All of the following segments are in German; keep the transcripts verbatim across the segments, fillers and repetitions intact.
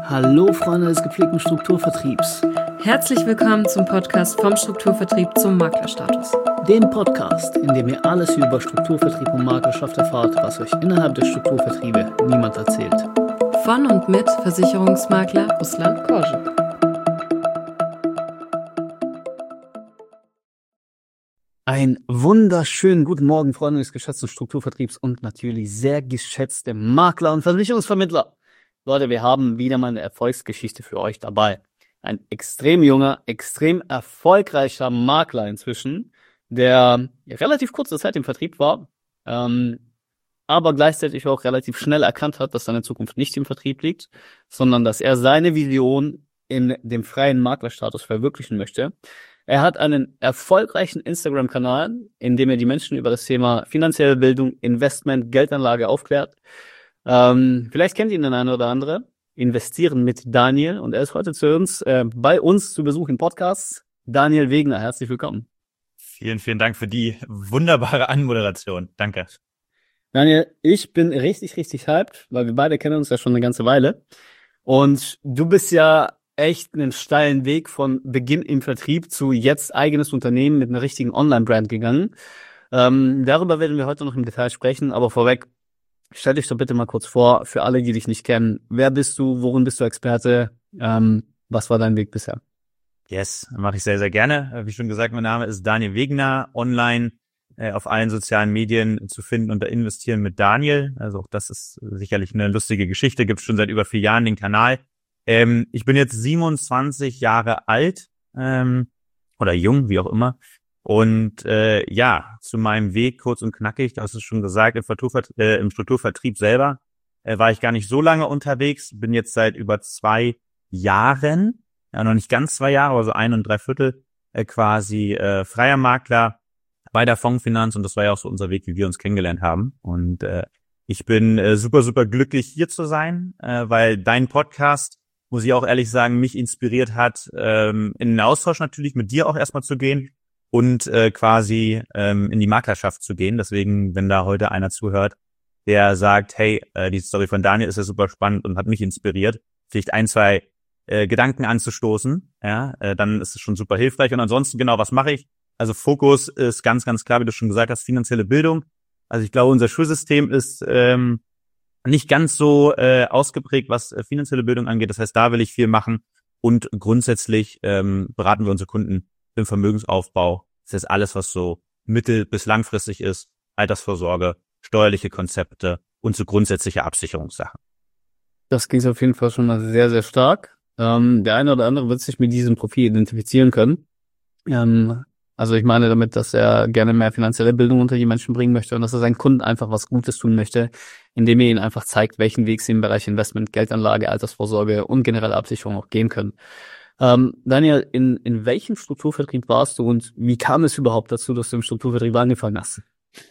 Hallo Freunde des gepflegten Strukturvertriebs. Herzlich willkommen zum Podcast vom Strukturvertrieb zum Maklerstatus. Dem Podcast, in dem ihr alles über Strukturvertrieb und Maklerschaft erfahrt, was euch innerhalb der Strukturvertriebe niemand erzählt. Von und mit Versicherungsmakler Ruslan Korschen. Einen wunderschönen guten Morgen, Freunde des geschätzten Strukturvertriebs und natürlich sehr geschätzte Makler und Versicherungsvermittler. Leute, wir haben wieder mal eine Erfolgsgeschichte für euch dabei. Ein extrem junger, extrem erfolgreicher Makler inzwischen, der relativ kurze Zeit im Vertrieb war, ähm, aber gleichzeitig auch relativ schnell erkannt hat, dass seine Zukunft nicht im Vertrieb liegt, sondern dass er seine Vision in dem freien Maklerstatus verwirklichen möchte. Er hat einen erfolgreichen Instagram-Kanal, in dem er die Menschen über das Thema finanzielle Bildung, Investment, Geldanlage aufklärt. Ähm, vielleicht kennt ihn der eine oder andere. Investieren mit Daniel. Und er ist heute zu uns, äh, bei uns zu Besuch im Podcast. Daniel Wegner, herzlich willkommen. Vielen, vielen Dank für die wunderbare Anmoderation. Danke. Daniel, ich bin richtig, richtig hyped, weil wir beide kennen uns ja schon eine ganze Weile. Und du bist ja echt einen steilen Weg von Beginn im Vertrieb zu jetzt eigenes Unternehmen mit einer richtigen Online-Brand gegangen. Ähm, darüber werden wir heute noch im Detail sprechen, aber vorweg, stell dich doch bitte mal kurz vor, für alle, die dich nicht kennen. Wer bist du, worin bist du Experte, ähm, was war dein Weg bisher? Yes, mache ich sehr, sehr gerne. Wie schon gesagt, mein Name ist Daniel Wegner, online äh, auf allen sozialen Medien zu finden unter Investieren mit Daniel. Also auch das ist sicherlich eine lustige Geschichte, gibt schon seit über vier Jahren den Kanal. Ähm, ich bin jetzt siebenundzwanzig Jahre alt ähm, oder jung, wie auch immer. Und äh, ja, zu meinem Weg kurz und knackig, du hast es schon gesagt, im, Strukturvert- äh, im Strukturvertrieb selber äh, war ich gar nicht so lange unterwegs, bin jetzt seit über zwei Jahren, ja noch nicht ganz zwei Jahre, aber so ein und drei Viertel äh, quasi äh, freier Makler bei der Fondsfinanz und das war ja auch so unser Weg, wie wir uns kennengelernt haben. Und äh, ich bin äh, super, super glücklich hier zu sein, äh, weil dein Podcast, muss ich auch ehrlich sagen, mich inspiriert hat, ähm, in den Austausch natürlich mit dir auch erstmal zu gehen und äh, quasi ähm, in die Maklerschaft zu gehen. Deswegen, wenn da heute einer zuhört, der sagt, hey, äh, die Story von Daniel ist ja super spannend und hat mich inspiriert, vielleicht ein, zwei äh, Gedanken anzustoßen, ja, äh, dann ist es schon super hilfreich. Und ansonsten, genau, was mache ich? Also Fokus ist ganz, ganz klar, wie du schon gesagt hast, finanzielle Bildung. Also ich glaube, unser Schulsystem ist ähm, nicht ganz so äh, ausgeprägt, was äh, finanzielle Bildung angeht. Das heißt, da will ich viel machen. Und grundsätzlich ähm, beraten wir unsere Kunden im Vermögensaufbau. Das ist alles, was so mittel- bis langfristig ist, Altersvorsorge, steuerliche Konzepte und so grundsätzliche Absicherungssachen. Das klingt auf jeden Fall schon mal sehr, sehr stark. Ähm, der eine oder andere wird sich mit diesem Profil identifizieren können. Ähm, also ich meine damit, dass er gerne mehr finanzielle Bildung unter die Menschen bringen möchte und dass er seinen Kunden einfach was Gutes tun möchte, indem er ihnen einfach zeigt, welchen Weg sie im Bereich Investment, Geldanlage, Altersvorsorge und generelle Absicherung auch gehen können. Ähm, Daniel, in, in welchem Strukturvertrieb warst du und wie kam es überhaupt dazu, dass du im Strukturvertrieb angefangen hast?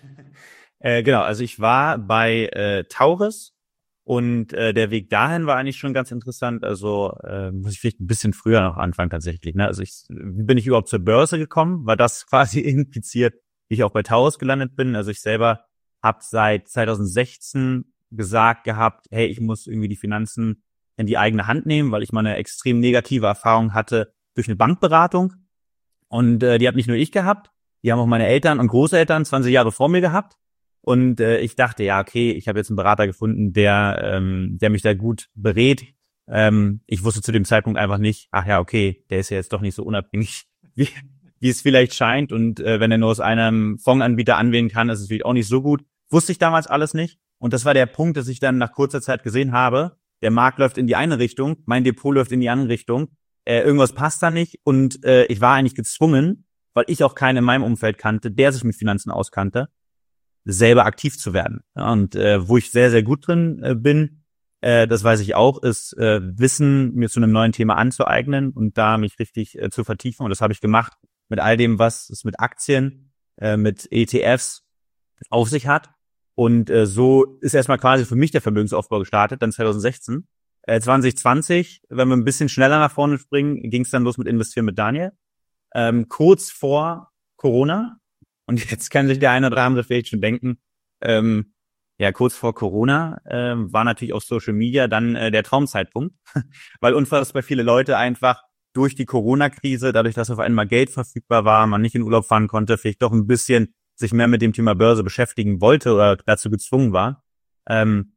Äh, genau, also ich war bei äh, Taurus und äh, der Weg dahin war eigentlich schon ganz interessant. Also äh, muss ich vielleicht ein bisschen früher noch anfangen tatsächlich. Ne? Also ich, wie bin ich überhaupt zur Börse gekommen? War das quasi impliziert, wie ich auch bei Taurus gelandet bin? Also ich selber habe seit zweitausendsechzehn gesagt gehabt, hey, ich muss irgendwie die Finanzen in die eigene Hand nehmen, weil ich mal eine extrem negative Erfahrung hatte durch eine Bankberatung. Und äh, die hat nicht nur ich gehabt, die haben auch meine Eltern und Großeltern zwanzig Jahre vor mir gehabt. Und äh, ich dachte, ja, okay, ich habe jetzt einen Berater gefunden, der ähm, der mich da gut berät. Ähm, ich wusste zu dem Zeitpunkt einfach nicht, ach ja, okay, der ist ja jetzt doch nicht so unabhängig, wie, wie es vielleicht scheint. Und äh, wenn er nur aus einem Fondsanbieter anwählen kann, ist es vielleicht auch nicht so gut. Wusste ich damals alles nicht. Und das war der Punkt, dass ich dann nach kurzer Zeit gesehen habe, der Markt läuft in die eine Richtung, mein Depot läuft in die andere Richtung, äh, irgendwas passt da nicht und äh, ich war eigentlich gezwungen, weil ich auch keinen in meinem Umfeld kannte, der sich mit Finanzen auskannte, selber aktiv zu werden. Ja, und äh, wo ich sehr, sehr gut drin äh, bin, äh, das weiß ich auch, ist äh, Wissen mir zu einem neuen Thema anzueignen und da mich richtig äh, zu vertiefen. Und das habe ich gemacht mit all dem, was es mit Aktien, äh, mit E T Fs auf sich hat. Und äh, so ist erstmal quasi für mich der Vermögensaufbau gestartet, dann zweitausendsechzehn. Äh, zwanzig zwanzig, wenn wir ein bisschen schneller nach vorne springen, ging es dann los mit Investieren mit Daniel. Ähm, kurz vor Corona. Und jetzt kann sich der eine oder andere vielleicht schon denken, ähm, Ja, kurz vor Corona äh, war natürlich auf Social Media dann äh, der Traumzeitpunkt, weil unfassbar viele Leute einfach durch die Corona-Krise, dadurch, dass auf einmal Geld verfügbar war, man nicht in Urlaub fahren konnte, vielleicht doch ein bisschen sich mehr mit dem Thema Börse beschäftigen wollte oder dazu gezwungen war, ähm,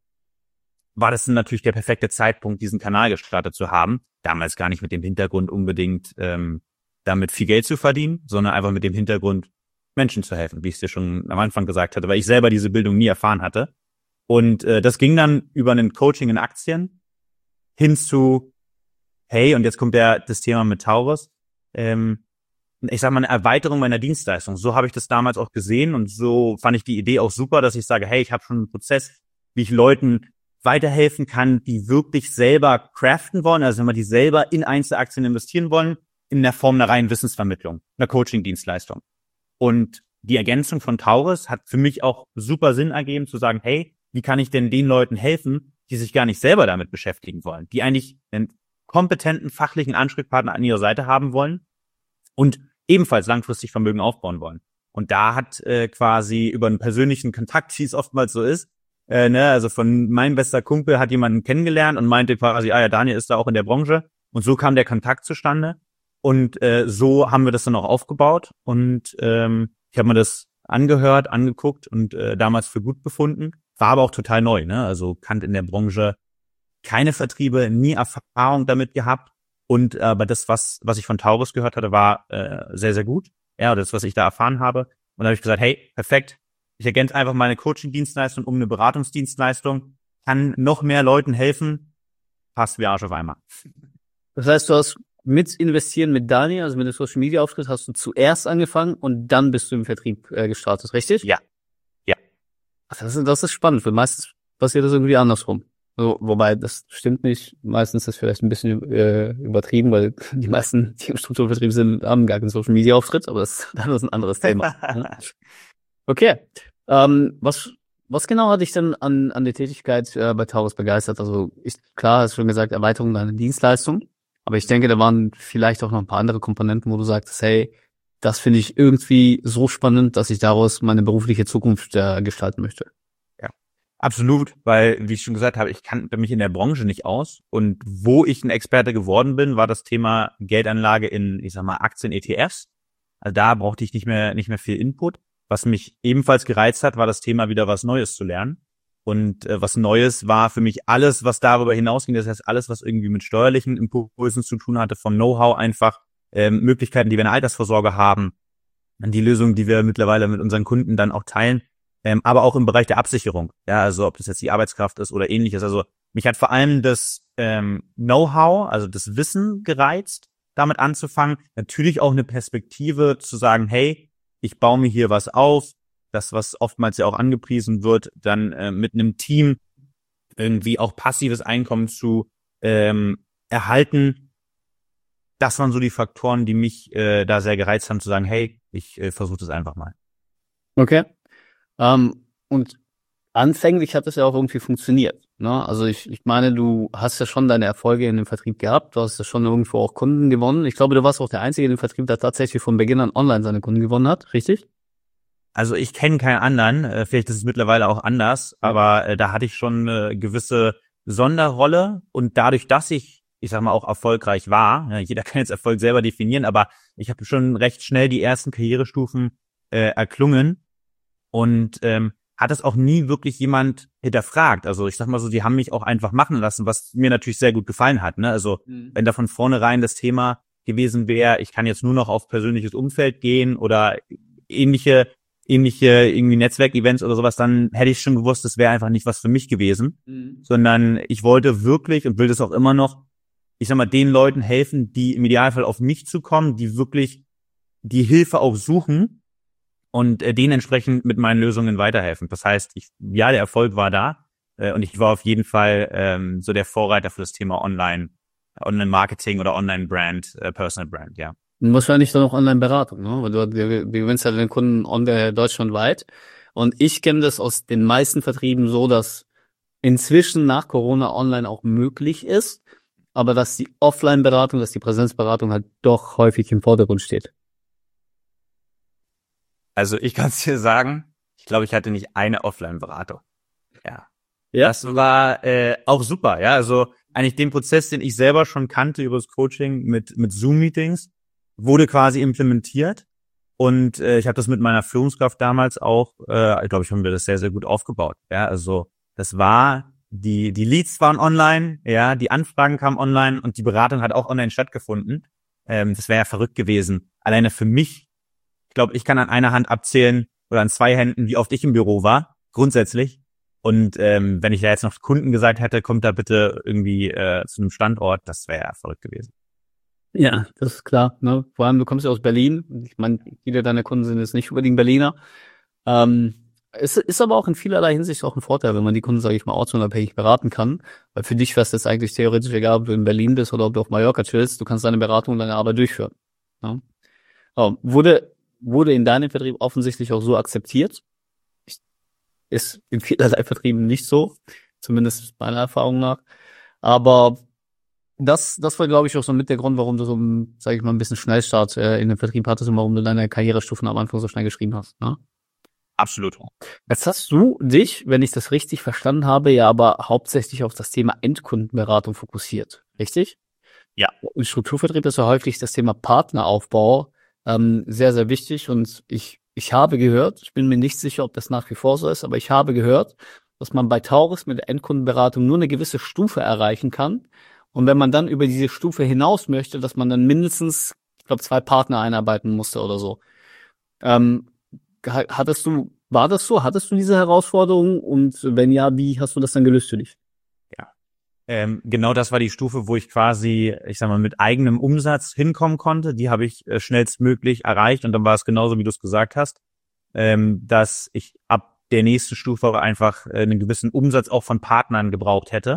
war das natürlich der perfekte Zeitpunkt, diesen Kanal gestartet zu haben. Damals gar nicht mit dem Hintergrund unbedingt ähm, damit viel Geld zu verdienen, sondern einfach mit dem Hintergrund, Menschen zu helfen, wie ich es dir schon am Anfang gesagt hatte, weil ich selber diese Bildung nie erfahren hatte. Und äh, das ging dann über ein Coaching in Aktien hin zu, hey, und jetzt kommt der das Thema mit Taurus, ähm, ich sag mal, eine Erweiterung meiner Dienstleistung. So habe ich das damals auch gesehen und so fand ich die Idee auch super, dass ich sage, hey, ich habe schon einen Prozess, wie ich Leuten weiterhelfen kann, die wirklich selber craften wollen, also wenn wir die selber in Einzelaktien investieren wollen, in der Form einer reinen Wissensvermittlung, einer Coaching-Dienstleistung. Und die Ergänzung von Taurus hat für mich auch super Sinn ergeben, zu sagen, hey, wie kann ich denn den Leuten helfen, die sich gar nicht selber damit beschäftigen wollen, die eigentlich einen kompetenten, fachlichen Ansprechpartner an ihrer Seite haben wollen und ebenfalls langfristig Vermögen aufbauen wollen. Und da hat äh, quasi über einen persönlichen Kontakt, wie es oftmals so ist, äh, ne, also von meinem bester Kumpel hat jemanden kennengelernt und meinte quasi, ah ja, Daniel ist da auch in der Branche. Und so kam der Kontakt zustande. Und äh, so haben wir das dann auch aufgebaut und ähm, ich habe mir das angehört, angeguckt und äh, damals für gut befunden. War aber auch total neu, ne? Also kannte in der Branche keine Vertriebe, nie Erfahrung damit gehabt und aber das, was was ich von Taurus gehört hatte, war äh, sehr, sehr gut. Ja, das, was ich da erfahren habe. Und da habe ich gesagt, hey, perfekt, ich ergänze einfach meine Coaching-Dienstleistung um eine Beratungsdienstleistung, kann noch mehr Leuten helfen, passt wie Arsch auf einmal. Das heißt, du hast mit investieren mit Daniel, also mit dem Social Media Auftritt, hast du zuerst angefangen und dann bist du im Vertrieb äh, gestartet, richtig? Ja. Ja. Das ist, das ist spannend, weil meistens passiert das irgendwie andersrum. So, wobei, das stimmt nicht. Meistens ist das vielleicht ein bisschen äh, übertrieben, weil die meisten, die im Strukturvertrieb sind, haben gar keinen Social Media Auftritt, aber das, das ist ein anderes Thema. Okay. Ähm, was was genau hat dich denn an an der Tätigkeit äh, bei Taurus begeistert? Also ich, klar, hast du schon gesagt, Erweiterung deiner Dienstleistung. Aber ich denke, da waren vielleicht auch noch ein paar andere Komponenten, wo du sagtest, hey, das finde ich irgendwie so spannend, dass ich daraus meine berufliche Zukunft äh, gestalten möchte. Ja, absolut, weil, wie ich schon gesagt habe, ich kannte mich in der Branche nicht aus. Und wo ich ein Experte geworden bin, war das Thema Geldanlage in, ich sag mal, Aktien-E T Fs. Also da brauchte ich nicht mehr nicht mehr viel Input. Was mich ebenfalls gereizt hat, war das Thema, wieder was Neues zu lernen. Und äh, was Neues war für mich alles, was darüber hinausging. Das heißt, alles, was irgendwie mit steuerlichen Impulsen zu tun hatte, vom Know-how einfach, ähm, Möglichkeiten, die wir in der Altersvorsorge haben, die Lösungen, die wir mittlerweile mit unseren Kunden dann auch teilen, ähm, aber auch im Bereich der Absicherung. Ja, also ob das jetzt die Arbeitskraft ist oder ähnliches. Also mich hat vor allem das ähm, Know-how, also das Wissen gereizt, damit anzufangen. Natürlich auch eine Perspektive zu sagen, hey, ich baue mir hier was auf. Das, was oftmals ja auch angepriesen wird, dann äh, mit einem Team irgendwie auch passives Einkommen zu ähm, erhalten. Das waren so die Faktoren, die mich äh, da sehr gereizt haben, zu sagen, hey, ich äh, versuche das einfach mal. Okay. Ähm, und anfänglich hat das ja auch irgendwie funktioniert. Ne? Also ich, ich meine, du hast ja schon deine Erfolge in dem Vertrieb gehabt. Du hast ja schon irgendwo auch Kunden gewonnen. Ich glaube, du warst auch der Einzige in dem Vertrieb, der tatsächlich von Beginn an online seine Kunden gewonnen hat. Richtig? Also ich kenne keinen anderen, äh, vielleicht ist es mittlerweile auch anders, ja. aber äh, da hatte ich schon eine gewisse Sonderrolle und dadurch, dass ich, ich sag mal, auch erfolgreich war, ja, jeder kann jetzt Erfolg selber definieren, aber ich habe schon recht schnell die ersten Karrierestufen äh, erklungen und ähm, hat es auch nie wirklich jemand hinterfragt. Also ich sag mal so, die haben mich auch einfach machen lassen, was mir natürlich sehr gut gefallen hat. Ne? Also mhm. wenn da von vornherein das Thema gewesen wäre, ich kann jetzt nur noch auf persönliches Umfeld gehen oder ähnliche ähnliche irgendwie Netzwerkevents oder sowas, dann hätte ich schon gewusst, das wäre einfach nicht was für mich gewesen, mhm. sondern ich wollte wirklich und will das auch immer noch, ich sag mal, den Leuten helfen, die im Idealfall auf mich zukommen, die wirklich die Hilfe auch suchen und äh, denen entsprechend mit meinen Lösungen weiterhelfen. Das heißt, ich, ja, der Erfolg war da äh, und ich war auf jeden Fall ähm, so der Vorreiter für das Thema Online, Online-Marketing oder Online-Brand, äh, Personal Brand, ja. Wahrscheinlich dann auch Online-Beratung, ne? Weil du, du gewinnst ja den Kunden online deutschlandweit. Und ich kenne das aus den meisten Vertrieben so, dass inzwischen nach Corona online auch möglich ist, aber dass die Offline-Beratung, dass die Präsenzberatung halt doch häufig im Vordergrund steht. Also ich kann es dir sagen, ich glaube, ich hatte nicht eine Offline-Beratung. Ja. Das war äh, auch super, ja. Also eigentlich den Prozess, den ich selber schon kannte über das Coaching mit mit Zoom-Meetings, wurde quasi implementiert. Und äh, ich habe das mit meiner Führungskraft damals auch, äh, ich glaube, ich haben wir das sehr, sehr gut aufgebaut. Ja, also das war, die die Leads waren online, ja, die Anfragen kamen online und die Beratung hat auch online stattgefunden. Ähm, das wäre ja verrückt gewesen. Alleine für mich, ich glaube, ich kann an einer Hand abzählen oder an zwei Händen, wie oft ich im Büro war, grundsätzlich. Und ähm, wenn ich da jetzt noch Kunden gesagt hätte, kommt da bitte irgendwie äh, zu einem Standort, das wäre ja verrückt gewesen. Ja, das ist klar. Ne? Vor allem, du kommst ja aus Berlin. Ich meine, viele deiner Kunden sind jetzt nicht unbedingt Berliner. Ähm, es ist aber auch in vielerlei Hinsicht auch ein Vorteil, wenn man die Kunden, sage ich mal, ortsunabhängig beraten kann. Weil für dich wäre es jetzt eigentlich theoretisch egal, ob du in Berlin bist oder ob du auf Mallorca chillst. Du kannst deine Beratung und deine Arbeit durchführen. Ne? Oh, wurde, wurde in deinem Vertrieb offensichtlich auch so akzeptiert. Ich, ist in vielerlei Vertrieben nicht so. Zumindest meiner Erfahrung nach. Aber Das, das war, glaube ich, auch so mit der Grund, warum du so, sage ich mal, ein bisschen Schnellstart äh, in den Vertrieb hattest und warum du deine Karrierestufen am Anfang so schnell geschrieben hast. Ne? Absolut. Jetzt hast du dich, wenn ich das richtig verstanden habe, ja aber hauptsächlich auf das Thema Endkundenberatung fokussiert. Richtig? Ja. Und Strukturvertrieb ist ja häufig das Thema Partneraufbau ähm, sehr, sehr wichtig. Und ich, ich habe gehört, ich bin mir nicht sicher, ob das nach wie vor so ist, aber ich habe gehört, dass man bei Taurus mit der Endkundenberatung nur eine gewisse Stufe erreichen kann. Und wenn man dann über diese Stufe hinaus möchte, dass man dann mindestens, ich glaube, zwei Partner einarbeiten musste oder so. Ähm, hattest du, war das so? Hattest du diese Herausforderung? Und wenn ja, wie hast du das dann gelöst für dich? Ja. Ähm, genau das war die Stufe, wo ich quasi, ich sag mal, mit eigenem Umsatz hinkommen konnte. Die habe ich äh, schnellstmöglich erreicht. Und dann war es genauso, wie du es gesagt hast, ähm, dass ich ab der nächsten Stufe einfach äh, einen gewissen Umsatz auch von Partnern gebraucht hätte,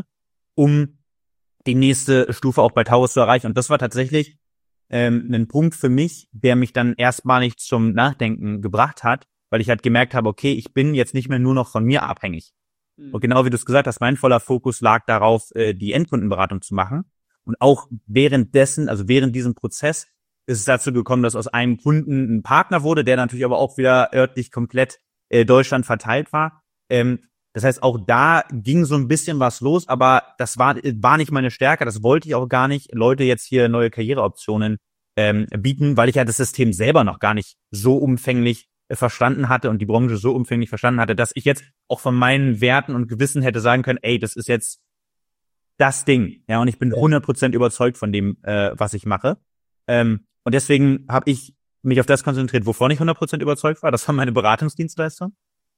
um die nächste Stufe auch bei Taurus zu erreichen. Und das war tatsächlich ähm, ein Punkt für mich, der mich dann erstmalig zum Nachdenken gebracht hat, weil ich halt gemerkt habe, okay, ich bin jetzt nicht mehr nur noch von mir abhängig. Mhm. Und genau wie du es gesagt hast, mein voller Fokus lag darauf, äh, die Endkundenberatung zu machen. Und auch währenddessen, also während diesem Prozess, ist es dazu gekommen, dass aus einem Kunden ein Partner wurde, der natürlich aber auch wieder örtlich komplett äh, Deutschland verteilt war. Ähm, Das heißt, auch da ging so ein bisschen was los, aber das war war nicht meine Stärke, das wollte ich auch gar nicht, Leute jetzt hier neue Karriereoptionen ähm, bieten, weil ich ja das System selber noch gar nicht so umfänglich äh, verstanden hatte und die Branche so umfänglich verstanden hatte, dass ich jetzt auch von meinen Werten und Gewissen hätte sagen können, ey, das ist jetzt das Ding. Ja, und ich bin hundert Prozent überzeugt von dem, äh, was ich mache. Ähm, und deswegen habe ich mich auf das konzentriert, wovon ich hundert Prozent überzeugt war. Das war meine Beratungsdienstleistung.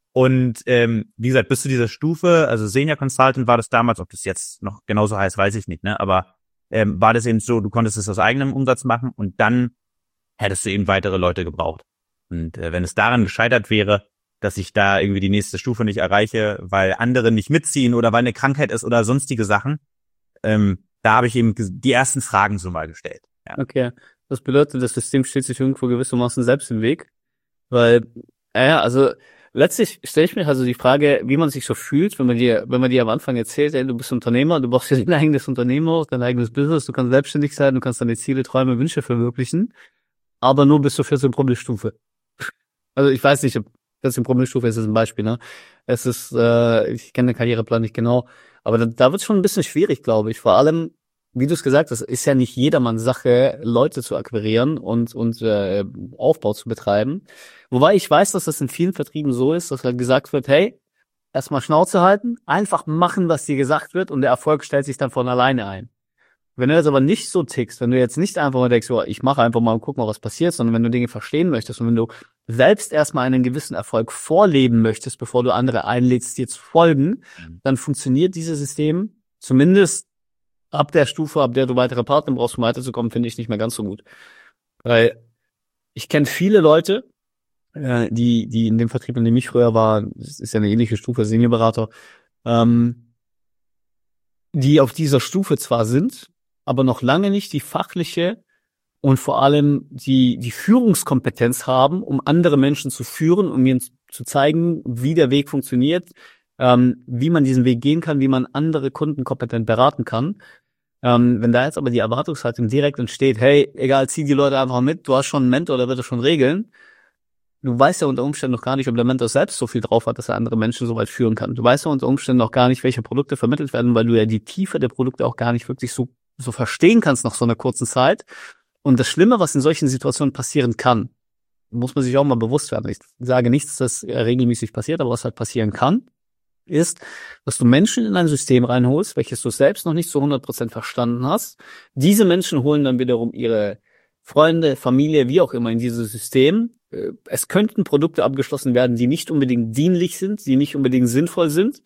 Und ähm, wie gesagt, bis zu dieser Stufe, also Senior Consultant war das damals, ob das jetzt noch genauso heißt, weiß ich nicht, ne? Aber ähm, war das eben so, du konntest es aus eigenem Umsatz machen und dann hättest du eben weitere Leute gebraucht. Und äh, wenn es daran gescheitert wäre, dass ich da irgendwie die nächste Stufe nicht erreiche, weil andere nicht mitziehen oder weil eine Krankheit ist oder sonstige Sachen, ähm, da habe ich eben die ersten Fragen so mal gestellt. Ja. Okay, das bedeutet, das System steht sich irgendwo gewissermaßen selbst im Weg, weil, ja, also letztlich stelle ich mir also die Frage, wie man sich so fühlt, wenn man dir, wenn man dir am Anfang erzählt, ey, du bist Unternehmer, du brauchst jetzt dein eigenes Unternehmen, dein eigenes Business, du kannst selbstständig sein, du kannst deine Ziele, Träume, Wünsche verwirklichen, aber nur bis zur vierzehn Promille-Stufe. Also ich weiß nicht, ob vierzehn Promille-Stufe ist jetzt ein Beispiel, ne? Es ist, äh, ich kenne den Karriereplan nicht genau, aber da, da wird es schon ein bisschen schwierig, glaube ich. Vor allem, wie du es gesagt hast, ist ja nicht jedermanns Sache, Leute zu akquirieren und und äh, Aufbau zu betreiben. Wobei ich weiß, dass das in vielen Vertrieben so ist, dass halt gesagt wird, hey, erstmal Schnauze halten, einfach machen, was dir gesagt wird und der Erfolg stellt sich dann von alleine ein. Wenn du jetzt aber nicht so tickst, wenn du jetzt nicht einfach mal denkst, oh, ich mache einfach mal und guck mal, was passiert, sondern wenn du Dinge verstehen möchtest und wenn du selbst erstmal einen gewissen Erfolg vorleben möchtest, bevor du andere einlädst, dir zu folgen, mhm. dann funktioniert dieses System zumindest ab der Stufe, ab der du weitere Partner brauchst, um weiterzukommen, finde ich nicht mehr ganz so gut. Weil ich kenne viele Leute, äh, die die in dem Vertrieb, in dem ich früher war, das ist ja eine ähnliche Stufe, Seniorberater, ähm, die auf dieser Stufe zwar sind, aber noch lange nicht die fachliche und vor allem die die Führungskompetenz haben, um andere Menschen zu führen, um ihnen zu zeigen, wie der Weg funktioniert, ähm, wie man diesen Weg gehen kann, wie man andere Kunden kompetent beraten kann. Ähm, wenn da jetzt aber die Erwartungshaltung direkt entsteht, hey, egal, zieh die Leute einfach mit, du hast schon einen Mentor, der wird das schon regeln, du weißt ja unter Umständen noch gar nicht, ob der Mentor selbst so viel drauf hat, dass er andere Menschen so weit führen kann. Du weißt ja unter Umständen noch gar nicht, welche Produkte vermittelt werden, weil du ja die Tiefe der Produkte auch gar nicht wirklich so, so verstehen kannst nach so einer kurzen Zeit. Und das Schlimme, was in solchen Situationen passieren kann, muss man sich auch mal bewusst werden. Ich sage nicht, dass das regelmäßig passiert, aber was halt passieren kann, ist, dass du Menschen in ein System reinholst, welches du selbst noch nicht zu hundert Prozent verstanden hast. Diese Menschen holen dann wiederum ihre Freunde, Familie, wie auch immer in dieses System. Es könnten Produkte abgeschlossen werden, die nicht unbedingt dienlich sind, die nicht unbedingt sinnvoll sind.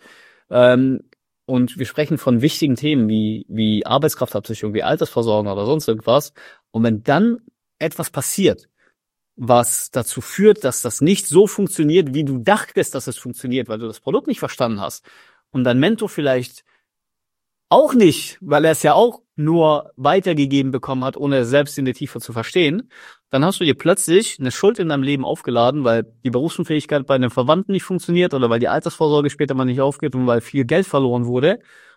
Und wir sprechen von wichtigen Themen wie, wie Arbeitskraftabsicherung, wie Altersversorgung oder sonst irgendwas. Und wenn dann etwas passiert, was dazu führt, dass das nicht so funktioniert, wie du dachtest, dass es funktioniert, weil du das Produkt nicht verstanden hast und dein Mentor vielleicht auch nicht, weil er es ja auch nur weitergegeben bekommen hat, ohne es selbst in der Tiefe zu verstehen, dann hast du dir plötzlich eine Schuld in deinem Leben aufgeladen, weil die Berufsunfähigkeit bei einem Verwandten nicht funktioniert oder weil die Altersvorsorge später mal nicht aufgeht und weil viel Geld verloren wurde,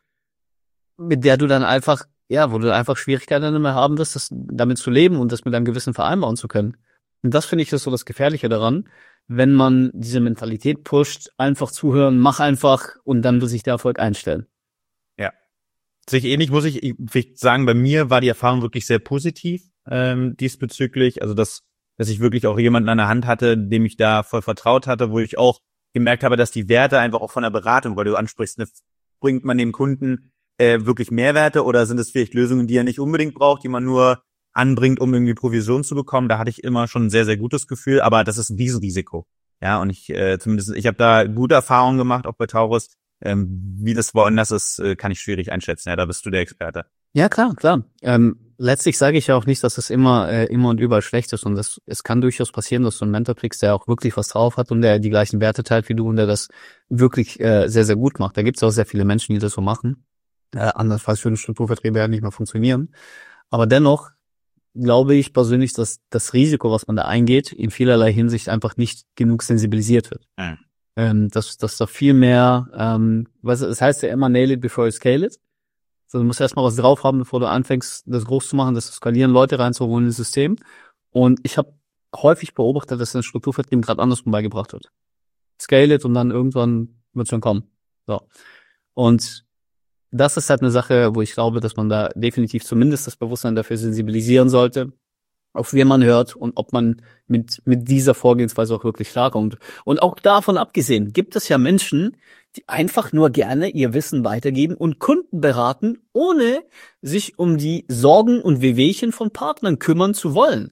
mit der du dann einfach, ja, wo du einfach Schwierigkeiten dann immer haben wirst, das damit zu leben und das mit einem Gewissen vereinbaren zu können. Und das finde ich ist so das Gefährliche daran, wenn man diese Mentalität pusht, einfach zuhören, mach einfach und dann will sich der Erfolg einstellen. Ja. Sich ähnlich muss ich, ich sagen, bei mir war die Erfahrung wirklich sehr positiv ähm, diesbezüglich. Also dass, dass ich wirklich auch jemanden an der Hand hatte, dem ich da voll vertraut hatte, wo ich auch gemerkt habe, dass die Werte einfach auch von der Beratung, weil du ansprichst, ne, bringt man dem Kunden äh, wirklich Mehrwerte oder sind es vielleicht Lösungen, die er nicht unbedingt braucht, die man nur anbringt, um irgendwie Provision zu bekommen. Da hatte ich immer schon ein sehr, sehr gutes Gefühl, aber das ist ein Riesenrisiko. Ja, und ich äh, zumindest, ich habe da gute Erfahrungen gemacht, auch bei Taurus. Ähm, wie das woanders ist, äh, kann ich schwierig einschätzen. Ja, da bist du der Experte. Ja, klar, klar. Ähm, letztlich sage ich ja auch nicht, dass es immer äh, immer und überall schlecht ist. Und das, es kann durchaus passieren, dass du einen Mentor kriegst, der auch wirklich was drauf hat und der die gleichen Werte teilt wie du und der das wirklich äh, sehr, sehr gut macht. Da gibt es auch sehr viele Menschen, die das so machen. Äh, andernfalls würden Strukturvertriebe ja nicht mehr funktionieren. Aber dennoch glaube ich persönlich, dass das Risiko, was man da eingeht, in vielerlei Hinsicht einfach nicht genug sensibilisiert wird. Mhm. Ähm, dass, dass da viel mehr, ähm, was, es heißt ja immer, nail it before you scale it. Also du musst erstmal was drauf haben, bevor du anfängst, das groß zu machen, das zu skalieren, Leute reinzuholen ins System. Und ich habe häufig beobachtet, dass das Strukturvertrieb gerade andersrum beigebracht wird. Scale it und dann irgendwann wird es schon kommen. So. Und das ist halt eine Sache, wo ich glaube, dass man da definitiv zumindest das Bewusstsein dafür sensibilisieren sollte, auf wen man hört und ob man mit mit dieser Vorgehensweise auch wirklich klarkommt. Und auch davon abgesehen gibt es ja Menschen, die einfach nur gerne ihr Wissen weitergeben und Kunden beraten, ohne sich um die Sorgen und Wehwehchen von Partnern kümmern zu wollen.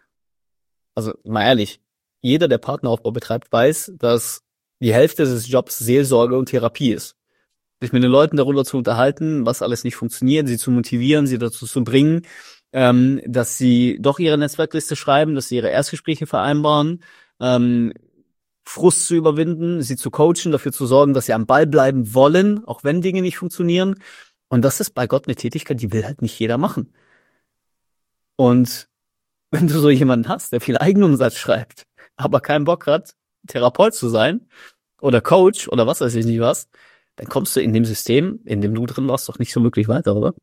Also mal ehrlich, jeder, der Partneraufbau betreibt, weiß, dass die Hälfte des Jobs Seelsorge und Therapie ist. Sich mit den Leuten darüber zu unterhalten, was alles nicht funktioniert, sie zu motivieren, sie dazu zu bringen, ähm, dass sie doch ihre Netzwerkliste schreiben, dass sie ihre Erstgespräche vereinbaren, ähm, Frust zu überwinden, sie zu coachen, dafür zu sorgen, dass sie am Ball bleiben wollen, auch wenn Dinge nicht funktionieren. Und das ist bei Gott eine Tätigkeit, die will halt nicht jeder machen. Und wenn du so jemanden hast, der viel Eigenumsatz schreibt, aber keinen Bock hat, Therapeut zu sein oder Coach oder was weiß ich nicht was, dann kommst du in dem System, in dem du drin warst, doch nicht so wirklich weiter, oder?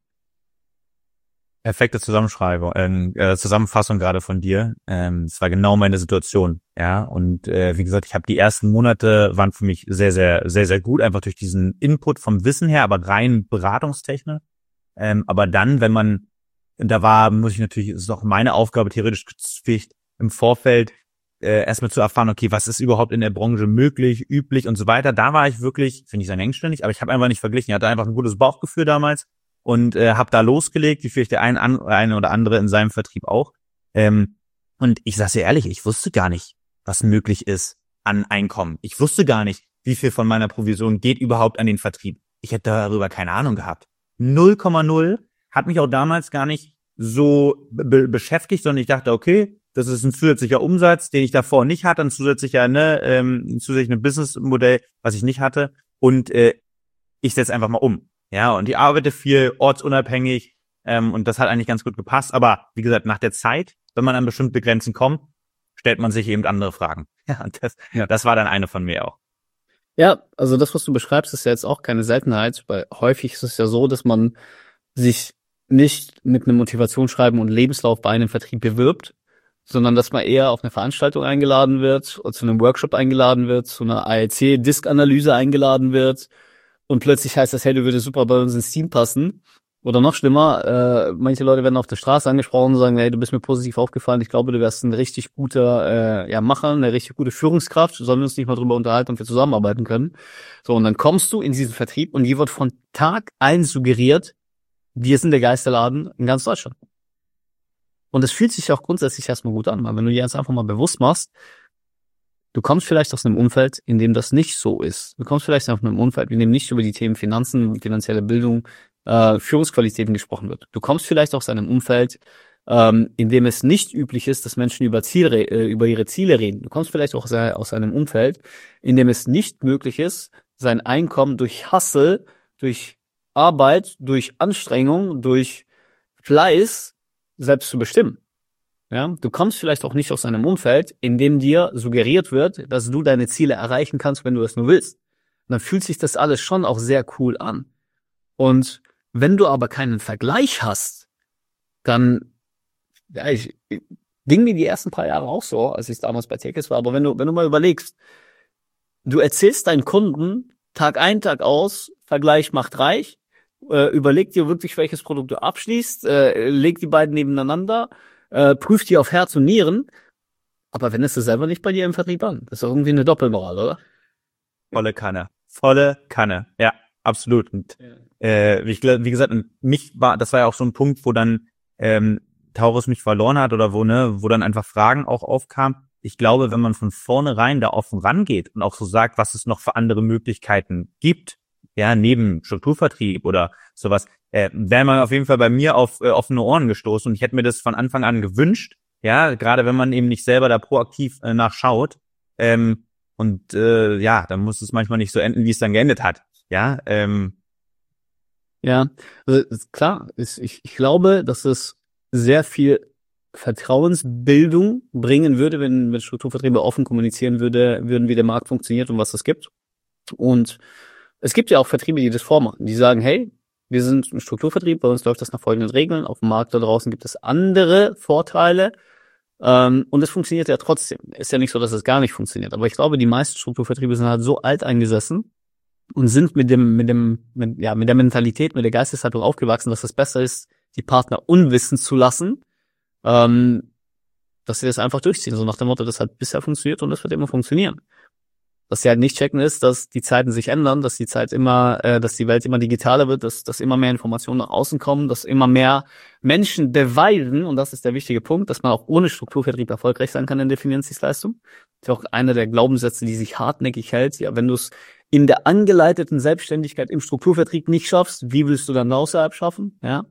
Perfekte Zusammenschreibung, äh, Zusammenfassung gerade von dir. Ähm, das war genau meine Situation, ja. Und äh, wie gesagt, ich habe die ersten Monate waren für mich sehr, sehr, sehr, sehr gut, einfach durch diesen Input vom Wissen her, aber rein beratungstechnisch. Ähm, aber dann, wenn man, da war, muss ich natürlich, es ist auch meine Aufgabe, theoretisch Pflicht im Vorfeld äh, erstmal zu erfahren, okay, was ist überhaupt in der Branche möglich, üblich und so weiter. Da war ich wirklich, finde ich sehr engständig, aber ich habe einfach nicht verglichen. Ich hatte einfach ein gutes Bauchgefühl damals. Und äh, habe da losgelegt, wie vielleicht der ein, an, eine oder andere in seinem Vertrieb auch. Ähm, und ich sage dir ehrlich, ich wusste gar nicht, was möglich ist an Einkommen. Ich wusste gar nicht, wie viel von meiner Provision geht überhaupt an den Vertrieb. Ich hätte darüber keine Ahnung gehabt. null Komma null hat mich auch damals gar nicht so be- beschäftigt, sondern ich dachte, okay, das ist ein zusätzlicher Umsatz, den ich davor nicht hatte, ein zusätzlicher, ne, ähm, ein zusätzliches Businessmodell, was ich nicht hatte. Und äh, ich setze einfach mal um. Ja, und ich arbeite viel ortsunabhängig ähm, und das hat eigentlich ganz gut gepasst. Aber wie gesagt, nach der Zeit, wenn man an bestimmte Grenzen kommt, stellt man sich eben andere Fragen. Ja, und das, ja. das war dann eine von mir auch. Ja, also das, was du beschreibst, ist ja jetzt auch keine Seltenheit, weil häufig ist es ja so, dass man sich nicht mit einem Motivationsschreiben und Lebenslauf bei einem Vertrieb bewirbt, sondern dass man eher auf eine Veranstaltung eingeladen wird oder zu einem Workshop eingeladen wird, zu einer A L C-Disk-Analyse eingeladen wird und plötzlich heißt das, hey, du würdest super bei uns ins Team passen. Oder noch schlimmer, äh, manche Leute werden auf der Straße angesprochen und sagen, hey, du bist mir positiv aufgefallen, ich glaube, du wärst ein richtig guter äh, ja, Macher, eine richtig gute Führungskraft, sollen wir uns nicht mal drüber unterhalten und wir zusammenarbeiten können. So, und dann kommst du in diesen Vertrieb und dir wird von Tag eins suggeriert, wir sind der Geisterladen in ganz Deutschland. Und es fühlt sich auch grundsätzlich erstmal gut an, weil wenn du dir jetzt einfach mal bewusst machst, du kommst vielleicht aus einem Umfeld, in dem das nicht so ist. Du kommst vielleicht aus einem Umfeld, in dem nicht über die Themen Finanzen, finanzielle Bildung, äh, Führungsqualitäten gesprochen wird. Du kommst vielleicht aus einem Umfeld, ähm, in dem es nicht üblich ist, dass Menschen über Ziele, äh, über ihre Ziele reden. Du kommst vielleicht auch aus einem Umfeld, in dem es nicht möglich ist, sein Einkommen durch Hustle, durch Arbeit, durch Anstrengung, durch Fleiß selbst zu bestimmen. Ja, du kommst vielleicht auch nicht aus einem Umfeld, in dem dir suggeriert wird, dass du deine Ziele erreichen kannst, wenn du es nur willst. Und dann fühlt sich das alles schon auch sehr cool an. Und wenn du aber keinen Vergleich hast, dann, ja, ich, ging mir die ersten paar Jahre auch so, als ich damals bei Tekes war, aber wenn du, wenn du mal überlegst, du erzählst deinen Kunden Tag ein, Tag aus, Vergleich macht reich, äh, überleg dir wirklich, welches Produkt du abschließt, äh, leg die beiden nebeneinander, äh, prüf die auf Herz und Nieren, aber wendest du selber nicht bei dir im Vertrieb an. Das ist doch irgendwie eine Doppelmoral, oder? Volle Kanne. Volle Kanne. Ja, absolut. Und Ja. äh, wie, ich, wie gesagt, und mich war, das war ja auch so ein Punkt, wo dann ähm, Taurus mich verloren hat oder wo, ne, wo dann einfach Fragen auch aufkamen. Ich glaube, wenn man von vornherein da offen rangeht und auch so sagt, was es noch für andere Möglichkeiten gibt, ja, neben Strukturvertrieb oder sowas, äh, wäre man auf jeden Fall bei mir auf äh, offene Ohren gestoßen und ich hätte mir das von Anfang an gewünscht, ja, gerade wenn man eben nicht selber da proaktiv äh, nachschaut, ähm, und äh, ja, dann muss es manchmal nicht so enden, wie es dann geendet hat, ja, ähm, Ja, also ist klar, ist, ich, ich glaube, dass es sehr viel Vertrauensbildung bringen würde, wenn, wenn Strukturvertriebe offen kommunizieren würde, würden, wie der Markt funktioniert und was es gibt. Und es gibt ja auch Vertriebe, die das vormachen. Die sagen, hey, wir sind ein Strukturvertrieb, bei uns läuft das nach folgenden Regeln. Auf dem Markt da draußen gibt es andere Vorteile. Ähm, und es funktioniert ja trotzdem. Ist ja nicht so, dass es gar nicht funktioniert. Aber ich glaube, die meisten Strukturvertriebe sind halt so alt eingesessen und sind mit dem, mit dem, mit, ja, mit der Mentalität, mit der Geisteshaltung aufgewachsen, dass es besser ist, die Partner unwissend zu lassen, ähm, dass sie das einfach durchziehen. So nach dem Motto, das hat bisher funktioniert und das wird immer funktionieren. Was sie halt nicht checken ist, dass die Zeiten sich ändern, dass die Zeit immer, äh, dass die Welt immer digitaler wird, dass, dass immer mehr Informationen nach außen kommen, dass immer mehr Menschen beweisen, und das ist der wichtige Punkt, dass man auch ohne Strukturvertrieb erfolgreich sein kann in der Finanzdienstleistung. Das ist auch einer der Glaubenssätze, die sich hartnäckig hält. Ja, wenn du es in der angeleiteten Selbstständigkeit im Strukturvertrieb nicht schaffst, wie willst du dann außerhalb schaffen? Ja.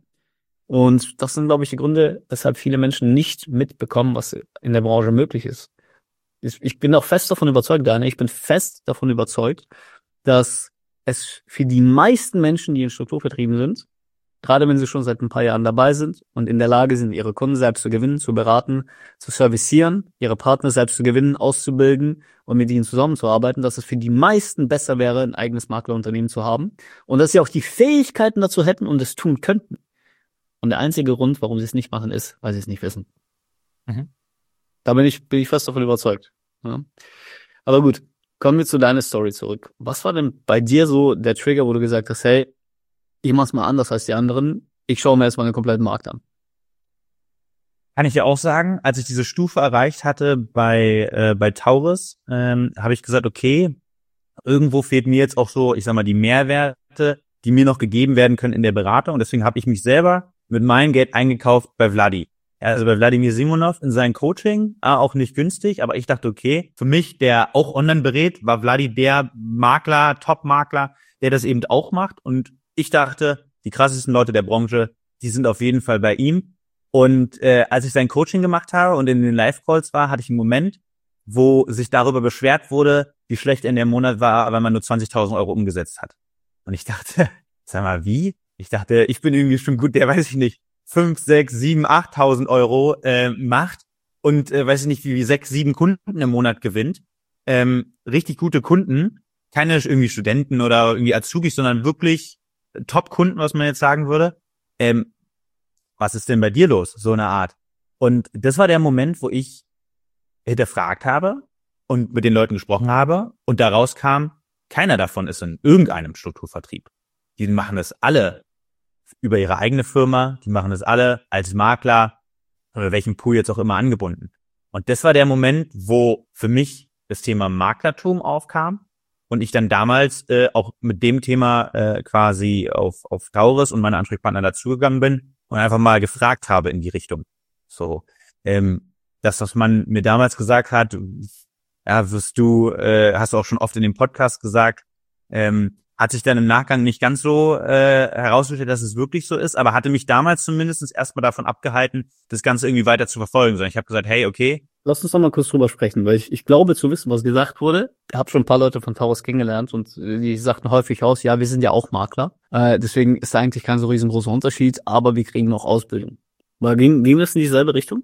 Und das sind, glaube ich, die Gründe, weshalb viele Menschen nicht mitbekommen, was in der Branche möglich ist. Ich bin auch fest davon überzeugt, Daniel, ich bin fest davon überzeugt, dass es für die meisten Menschen, die in Strukturvertrieben sind, gerade wenn sie schon seit ein paar Jahren dabei sind und in der Lage sind, ihre Kunden selbst zu gewinnen, zu beraten, zu servicieren, ihre Partner selbst zu gewinnen, auszubilden und mit ihnen zusammenzuarbeiten, dass es für die meisten besser wäre, ein eigenes Maklerunternehmen zu haben und dass sie auch die Fähigkeiten dazu hätten und es tun könnten. Und der einzige Grund, warum sie es nicht machen, ist, weil sie es nicht wissen. Mhm. Da bin ich, bin ich fest davon überzeugt. Ja. Aber gut, kommen wir zu deiner Story zurück. Was war denn bei dir so der Trigger, wo du gesagt hast, hey, ich mach's mal anders als die anderen, ich schaue mir erstmal den kompletten Markt an? Kann ich dir auch sagen, als ich diese Stufe erreicht hatte bei äh, bei Taurus, ähm, habe ich gesagt, okay, irgendwo fehlt mir jetzt auch so, ich sag mal, die Mehrwerte, die mir noch gegeben werden können in der Beratung. Und deswegen habe ich mich selber mit meinem Geld eingekauft bei Vladi. Also bei Wladimir Simonov in sein Coaching, ah, auch nicht günstig, aber ich dachte, okay, für mich, der auch online berät, war Vladi der Makler, Top-Makler, der das eben auch macht. Und ich dachte, die krassesten Leute der Branche, die sind auf jeden Fall bei ihm. Und äh, als ich sein Coaching gemacht habe und in den Live-Calls war, hatte ich einen Moment, wo sich darüber beschwert wurde, wie schlecht in der Monat war, weil man nur zwanzigtausend Euro umgesetzt hat. Und ich dachte, sag mal, wie? Ich dachte, ich bin irgendwie schon gut, der weiß ich nicht, fünf, sechs, sieben, achttausend Euro äh, macht und äh, weiß ich nicht, wie, wie sechs, sieben Kunden im Monat gewinnt. Ähm, richtig gute Kunden, keine irgendwie Studenten oder irgendwie Azubis, sondern wirklich Top-Kunden, was man jetzt sagen würde. Ähm, was ist denn bei dir los? So eine Art. Und das war der Moment, wo ich hinterfragt habe und mit den Leuten gesprochen habe und daraus kam, keiner davon ist in irgendeinem Strukturvertrieb. Die machen das alle über ihre eigene Firma, die machen das alle als Makler oder welchen Pool jetzt auch immer angebunden. Und das war der Moment, wo für mich das Thema Maklertum aufkam und ich dann damals äh, auch mit dem Thema äh, quasi auf auf Taurus und meine Ansprechpartner dazugegangen bin und einfach mal gefragt habe in die Richtung. So, ähm, das, was man mir damals gesagt hat, ja, wirst du, äh, hast du auch schon oft in dem Podcast gesagt, ähm, hat sich dann im Nachgang nicht ganz so äh, herausgestellt, dass es wirklich so ist, aber hatte mich damals zumindest erstmal davon abgehalten, das Ganze irgendwie weiter zu verfolgen. Sondern ich habe gesagt, hey, okay. Lass uns doch mal kurz drüber sprechen, weil ich, ich glaube zu wissen, was gesagt wurde. Ich habe schon ein paar Leute von Taurus kennengelernt und die sagten häufig aus, ja, wir sind ja auch Makler. Äh, deswegen ist da eigentlich kein so riesengroßer Unterschied, aber wir kriegen noch Ausbildung. Aber ging, ging das in dieselbe Richtung?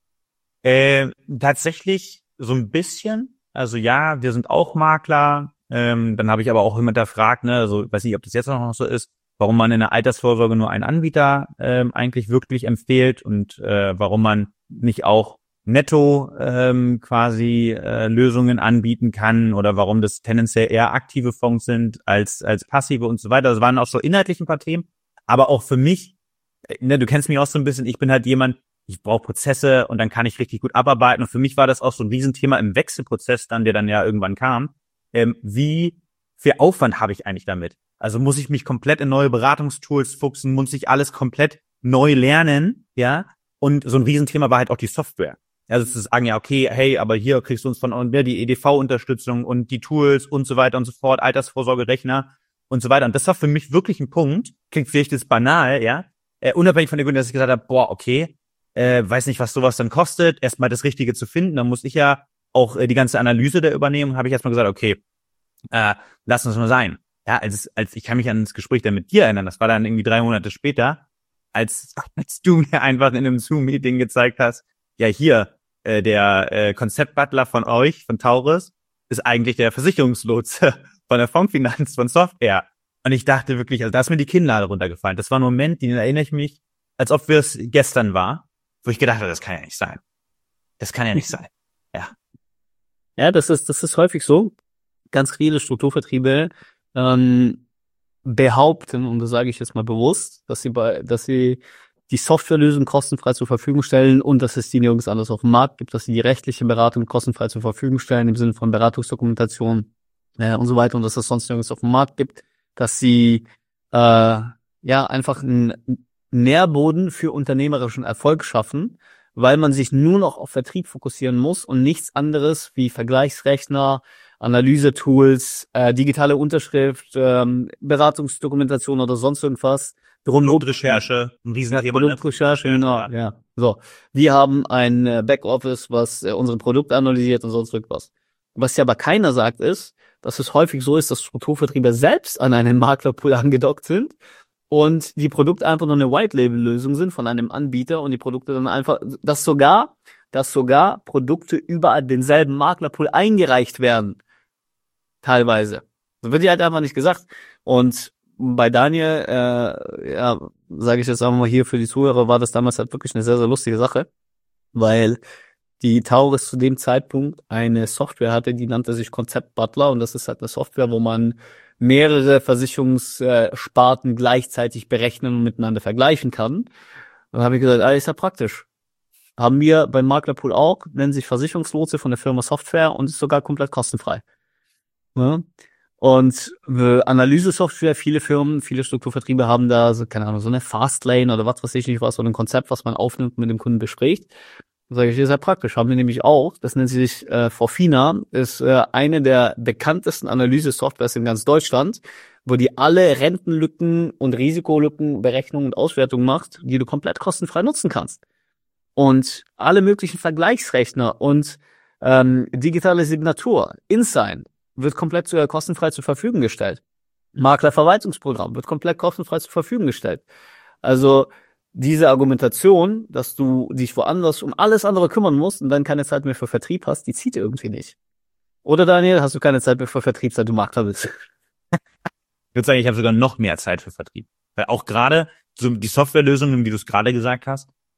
Äh, tatsächlich so ein bisschen. Also ja, wir sind auch Makler. Ähm, dann habe ich aber auch immer hinterfragt, ne, also weiß nicht, ob das jetzt noch so ist, warum man in der Altersvorsorge nur einen Anbieter ähm, eigentlich wirklich empfiehlt und äh, warum man nicht auch netto ähm, quasi äh, Lösungen anbieten kann oder warum das tendenziell eher aktive Fonds sind als als passive und so weiter. Das waren auch so inhaltlich ein paar Themen, aber auch für mich, ne, du kennst mich auch so ein bisschen, ich bin halt jemand, ich brauche Prozesse und dann kann ich richtig gut abarbeiten und für mich war das auch so ein Riesenthema im Wechselprozess dann, der dann ja irgendwann kam. Ähm, wie viel Aufwand habe ich eigentlich damit? Also muss ich mich komplett in neue Beratungstools fuchsen, muss ich alles komplett neu lernen, ja? Und so ein Riesenthema war halt auch die Software. Also zu sagen, ja, okay, hey, aber hier kriegst du uns von mir die E D V-Unterstützung und die Tools und so weiter und so fort, Altersvorsorgerechner und so weiter. Und das war für mich wirklich ein Punkt, klingt vielleicht jetzt banal, ja? Äh, unabhängig von der Gründe, dass ich gesagt habe, boah, okay, äh, weiß nicht, was sowas dann kostet, erstmal das Richtige zu finden, dann muss ich ja auch äh, die ganze Analyse da übernehmen, habe ich erstmal gesagt, okay, äh, lass uns mal sein. Ja, als als ich kann mich an das Gespräch dann mit dir erinnern, das war dann irgendwie drei Monate später, als als du mir einfach in einem Zoom-Meeting gezeigt hast, ja hier, äh, der äh, Konzeptbutler von euch, von Taurus, ist eigentlich der Versicherungslotse von der Fondsfinanz, von Software. Und ich dachte wirklich, also da ist mir die Kinnlade runtergefallen. Das war ein Moment, den erinnere ich mich, als ob wir es gestern war, wo ich gedacht habe, das kann ja nicht sein. Das kann ja nicht sein. Ja. Ja, das ist, das ist häufig so. Ganz viele Strukturvertriebe ähm, behaupten, und das sage ich jetzt mal bewusst, dass sie bei, dass sie die Softwarelösung kostenfrei zur Verfügung stellen und dass es die nirgends anders auf dem Markt gibt, dass sie die rechtliche Beratung kostenfrei zur Verfügung stellen im Sinne von Beratungsdokumentation äh, und so weiter und dass es sonst nirgends auf dem Markt gibt, dass sie äh, ja einfach einen Nährboden für unternehmerischen Erfolg schaffen, weil man sich nur noch auf Vertrieb fokussieren muss und nichts anderes wie Vergleichsrechner, Analysetools, äh, digitale Unterschrift, ähm, Beratungsdokumentation oder sonst irgendwas. Produktrecherche, ein Riesenthema. Produktrecherche, genau, ja. So, wir haben ein äh, Backoffice, was äh, unsere Produkte analysiert und sonst irgendwas. Was ja aber keiner sagt ist, dass es häufig so ist, dass Strukturvertriebe selbst an einen Maklerpool angedockt sind und die Produkte einfach nur eine White-Label-Lösung sind von einem Anbieter und die Produkte dann einfach, dass sogar, dass sogar Produkte überall denselben Maklerpool eingereicht werden. Teilweise. Das wird ja halt einfach nicht gesagt. Und bei Daniel, äh, ja, sage ich jetzt einfach mal hier für die Zuhörer, war das damals halt wirklich eine sehr, sehr lustige Sache, weil die Taurus zu dem Zeitpunkt eine Software hatte, die nannte sich Konzept Butler und das ist halt eine Software, wo man mehrere Versicherungssparten gleichzeitig berechnen und miteinander vergleichen kann. Dann habe ich gesagt, ah, ist ja praktisch. Haben wir beim Maklerpool auch, nennen sich Versicherungslotse von der Firma Software und ist sogar komplett kostenfrei. Ja. Und äh, Analyse-Software, viele Firmen, viele Strukturvertriebe haben da so, keine Ahnung, so eine Fastlane oder was weiß ich nicht was, oder ein Konzept, was man aufnimmt und mit dem Kunden bespricht. Da sage ich, das ist ja praktisch. Haben wir nämlich auch, das nennt sich äh, Forfina, ist äh, eine der bekanntesten Analyse-Softwares in ganz Deutschland, wo die alle Rentenlücken und Risikolücken, Berechnungen und Auswertungen macht, die du komplett kostenfrei nutzen kannst. Und alle möglichen Vergleichsrechner und ähm, digitale Signatur, InSign, wird komplett zu, kostenfrei zur Verfügung gestellt. Maklerverwaltungsprogramm wird komplett kostenfrei zur Verfügung gestellt. Also diese Argumentation, dass du dich woanders um alles andere kümmern musst und dann keine Zeit mehr für Vertrieb hast, die zieht irgendwie nicht. Oder Daniel, hast du keine Zeit mehr für Vertrieb, seit du Makler bist? Ich würde sagen, ich habe sogar noch mehr Zeit für Vertrieb. Weil auch gerade so die Softwarelösungen, wie du es gerade gesagt hast,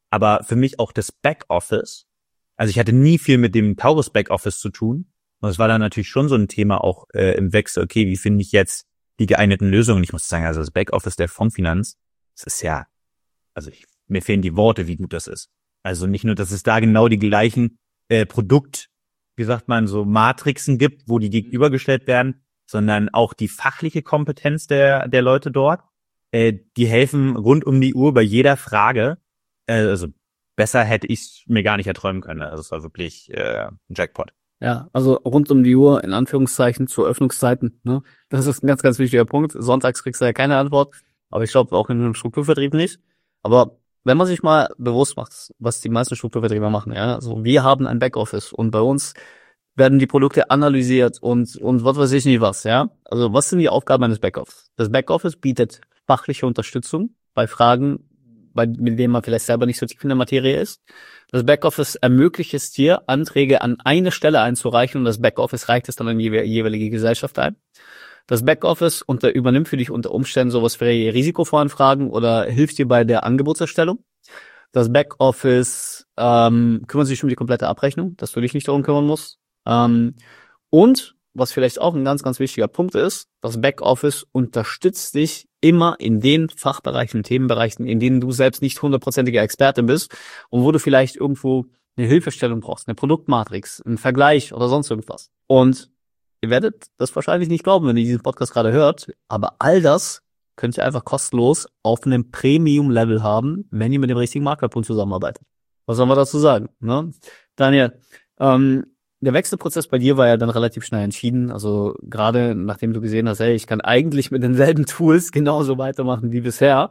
aber für mich auch das Backoffice. Also ich hatte nie viel mit dem Taurus Backoffice zu tun. Und es war dann natürlich schon so ein Thema auch äh, im Wechsel, okay, wie finde ich jetzt die geeigneten Lösungen? Ich muss sagen, also das Backoffice der Fondsfinanz, das ist ja, also ich, mir fehlen die Worte, wie gut das ist. Also nicht nur, dass es da genau die gleichen äh, Produkt, wie sagt man, so Matrixen gibt, wo die gegenübergestellt werden, sondern auch die fachliche Kompetenz der der Leute dort. Äh, die helfen rund um die Uhr bei jeder Frage. Äh, also besser hätte ich es mir gar nicht erträumen können. Also es war wirklich äh, ein Jackpot. Ja, also rund um die Uhr, in Anführungszeichen, zu Öffnungszeiten, ne? Das ist ein ganz, ganz wichtiger Punkt. Sonntags kriegst du ja keine Antwort, aber ich glaube auch in einem Strukturvertrieb nicht. Aber wenn man sich mal bewusst macht, was die meisten Strukturvertriebe machen, ja, also wir haben ein Backoffice und bei uns werden die Produkte analysiert und und was weiß ich nicht was, ja. Also was sind die Aufgaben eines Backoffice? Das Backoffice bietet fachliche Unterstützung bei Fragen, bei, mit denen man vielleicht selber nicht so tief in der Materie ist. Das Backoffice ermöglicht es dir, Anträge an eine Stelle einzureichen und das Backoffice reicht es dann an die jeweilige Gesellschaft ein. Das Backoffice unter, übernimmt für dich unter Umständen sowas wie Risikovoranfragen oder hilft dir bei der Angebotserstellung. Das Backoffice ähm, kümmert sich um die komplette Abrechnung, dass du dich nicht darum kümmern musst. Ähm, und was vielleicht auch ein ganz, ganz wichtiger Punkt ist, das Backoffice unterstützt dich immer in den Fachbereichen, Themenbereichen, in denen du selbst nicht hundertprozentiger Experte bist und wo du vielleicht irgendwo eine Hilfestellung brauchst, eine Produktmatrix, einen Vergleich oder sonst irgendwas. Und ihr werdet das wahrscheinlich nicht glauben, wenn ihr diesen Podcast gerade hört, aber all das könnt ihr einfach kostenlos auf einem Premium-Level haben, wenn ihr mit dem richtigen Maklerpool zusammenarbeitet. Was soll man dazu sagen, ne? Daniel, ähm, der Wechselprozess bei dir war ja dann relativ schnell entschieden. Also gerade nachdem du gesehen hast, hey, ich kann eigentlich mit denselben Tools genauso weitermachen wie bisher,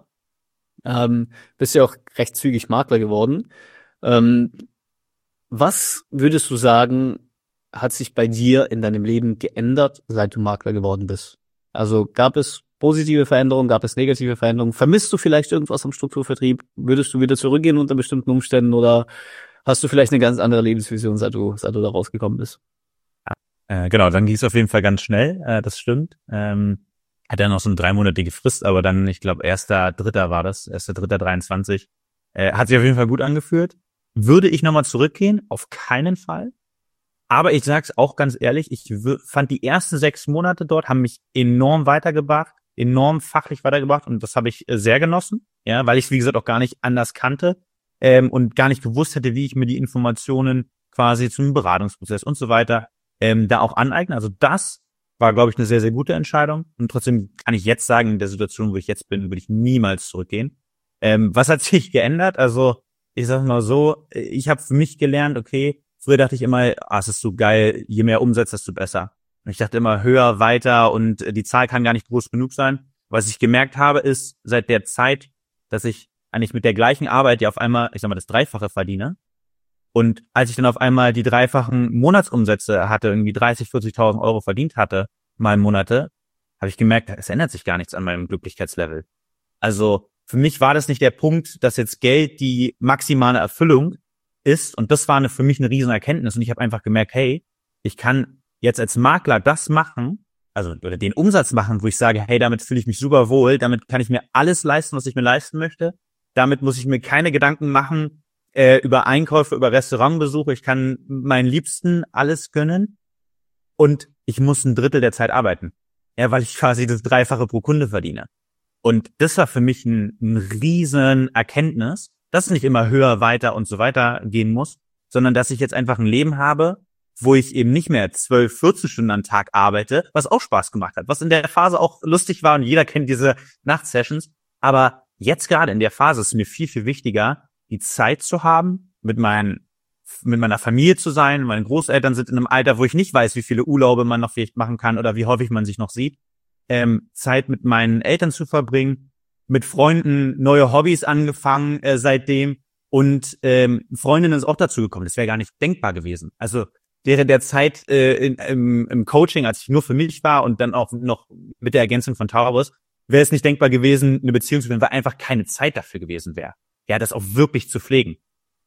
ähm, bist ja auch recht zügig Makler geworden. Ähm, was würdest du sagen, hat sich bei dir in deinem Leben geändert, seit du Makler geworden bist? Also gab es positive Veränderungen, gab es negative Veränderungen? Vermisst du vielleicht irgendwas am Strukturvertrieb? Würdest du wieder zurückgehen unter bestimmten Umständen oder hast du vielleicht eine ganz andere Lebensvision, seit du, seit du da rausgekommen bist? Äh, genau, dann ging es auf jeden Fall ganz schnell, äh, das stimmt. Ähm, hat ja noch so eine dreimonatige Frist, aber dann, ich glaube, erster Dritter war das, erster Dritter dreiundzwanzig. Äh, hat sich auf jeden Fall gut angeführt. Würde ich nochmal zurückgehen? Auf keinen Fall. Aber ich sag's auch ganz ehrlich, ich w- fand die ersten sechs Monate dort haben mich enorm weitergebracht, enorm fachlich weitergebracht und das habe ich äh, sehr genossen, ja, weil ich es, wie gesagt, auch gar nicht anders kannte. Ähm, und gar nicht gewusst hätte, wie ich mir die Informationen quasi zum Beratungsprozess und so weiter ähm, da auch aneigne. Also das war, glaube ich, eine sehr, sehr gute Entscheidung. Und trotzdem kann ich jetzt sagen, in der Situation, wo ich jetzt bin, würde ich niemals zurückgehen. Ähm, was hat sich geändert? Also ich sag mal so, ich habe für mich gelernt, okay, früher dachte ich immer, ah, es ist so geil, je mehr Umsatz, desto besser. Und ich dachte immer höher, weiter und die Zahl kann gar nicht groß genug sein. Was ich gemerkt habe, ist seit der Zeit, dass ich eigentlich mit der gleichen Arbeit ja auf einmal, ich sag mal, das Dreifache verdiene. Und als ich dann auf einmal die dreifachen Monatsumsätze hatte, irgendwie dreißig, vierzigtausend Euro verdient hatte, mal im Monate, habe ich gemerkt, es ändert sich gar nichts an meinem Glücklichkeitslevel. Also für mich war das nicht der Punkt, dass jetzt Geld die maximale Erfüllung ist. Und das war eine, für mich eine riesen Erkenntnis. Und ich habe einfach gemerkt, hey, ich kann jetzt als Makler das machen, also oder den Umsatz machen, wo ich sage, hey, damit fühle ich mich super wohl, damit kann ich mir alles leisten, was ich mir leisten möchte. Damit muss ich mir keine Gedanken machen äh, über Einkäufe, über Restaurantbesuche. Ich kann meinen Liebsten alles gönnen und ich muss ein Drittel der Zeit arbeiten, ja, weil ich quasi das Dreifache pro Kunde verdiene. Und das war für mich ein, ein riesen Erkenntnis, dass es nicht immer höher, weiter und so weiter gehen muss, sondern dass ich jetzt einfach ein Leben habe, wo ich eben nicht mehr zwölf, vierzehn Stunden am Tag arbeite, was auch Spaß gemacht hat, was in der Phase auch lustig war und jeder kennt diese Nachtsessions, aber jetzt gerade in der Phase ist es mir viel, viel wichtiger, die Zeit zu haben, mit meinen, mit meiner Familie zu sein. Meine Großeltern sind in einem Alter, wo ich nicht weiß, wie viele Urlaube man noch vielleicht machen kann oder wie häufig man sich noch sieht. Ähm, Zeit mit meinen Eltern zu verbringen, mit Freunden neue Hobbys angefangen äh, seitdem und ähm, Freundinnen ist auch dazu gekommen. Das wäre gar nicht denkbar gewesen. Also während der Zeit äh, in, im, im Coaching, als ich nur für mich war und dann auch noch mit der Ergänzung von Taurus, wäre es nicht denkbar gewesen, eine Beziehung zu führen, weil einfach keine Zeit dafür gewesen wäre. Ja, das auch wirklich zu pflegen.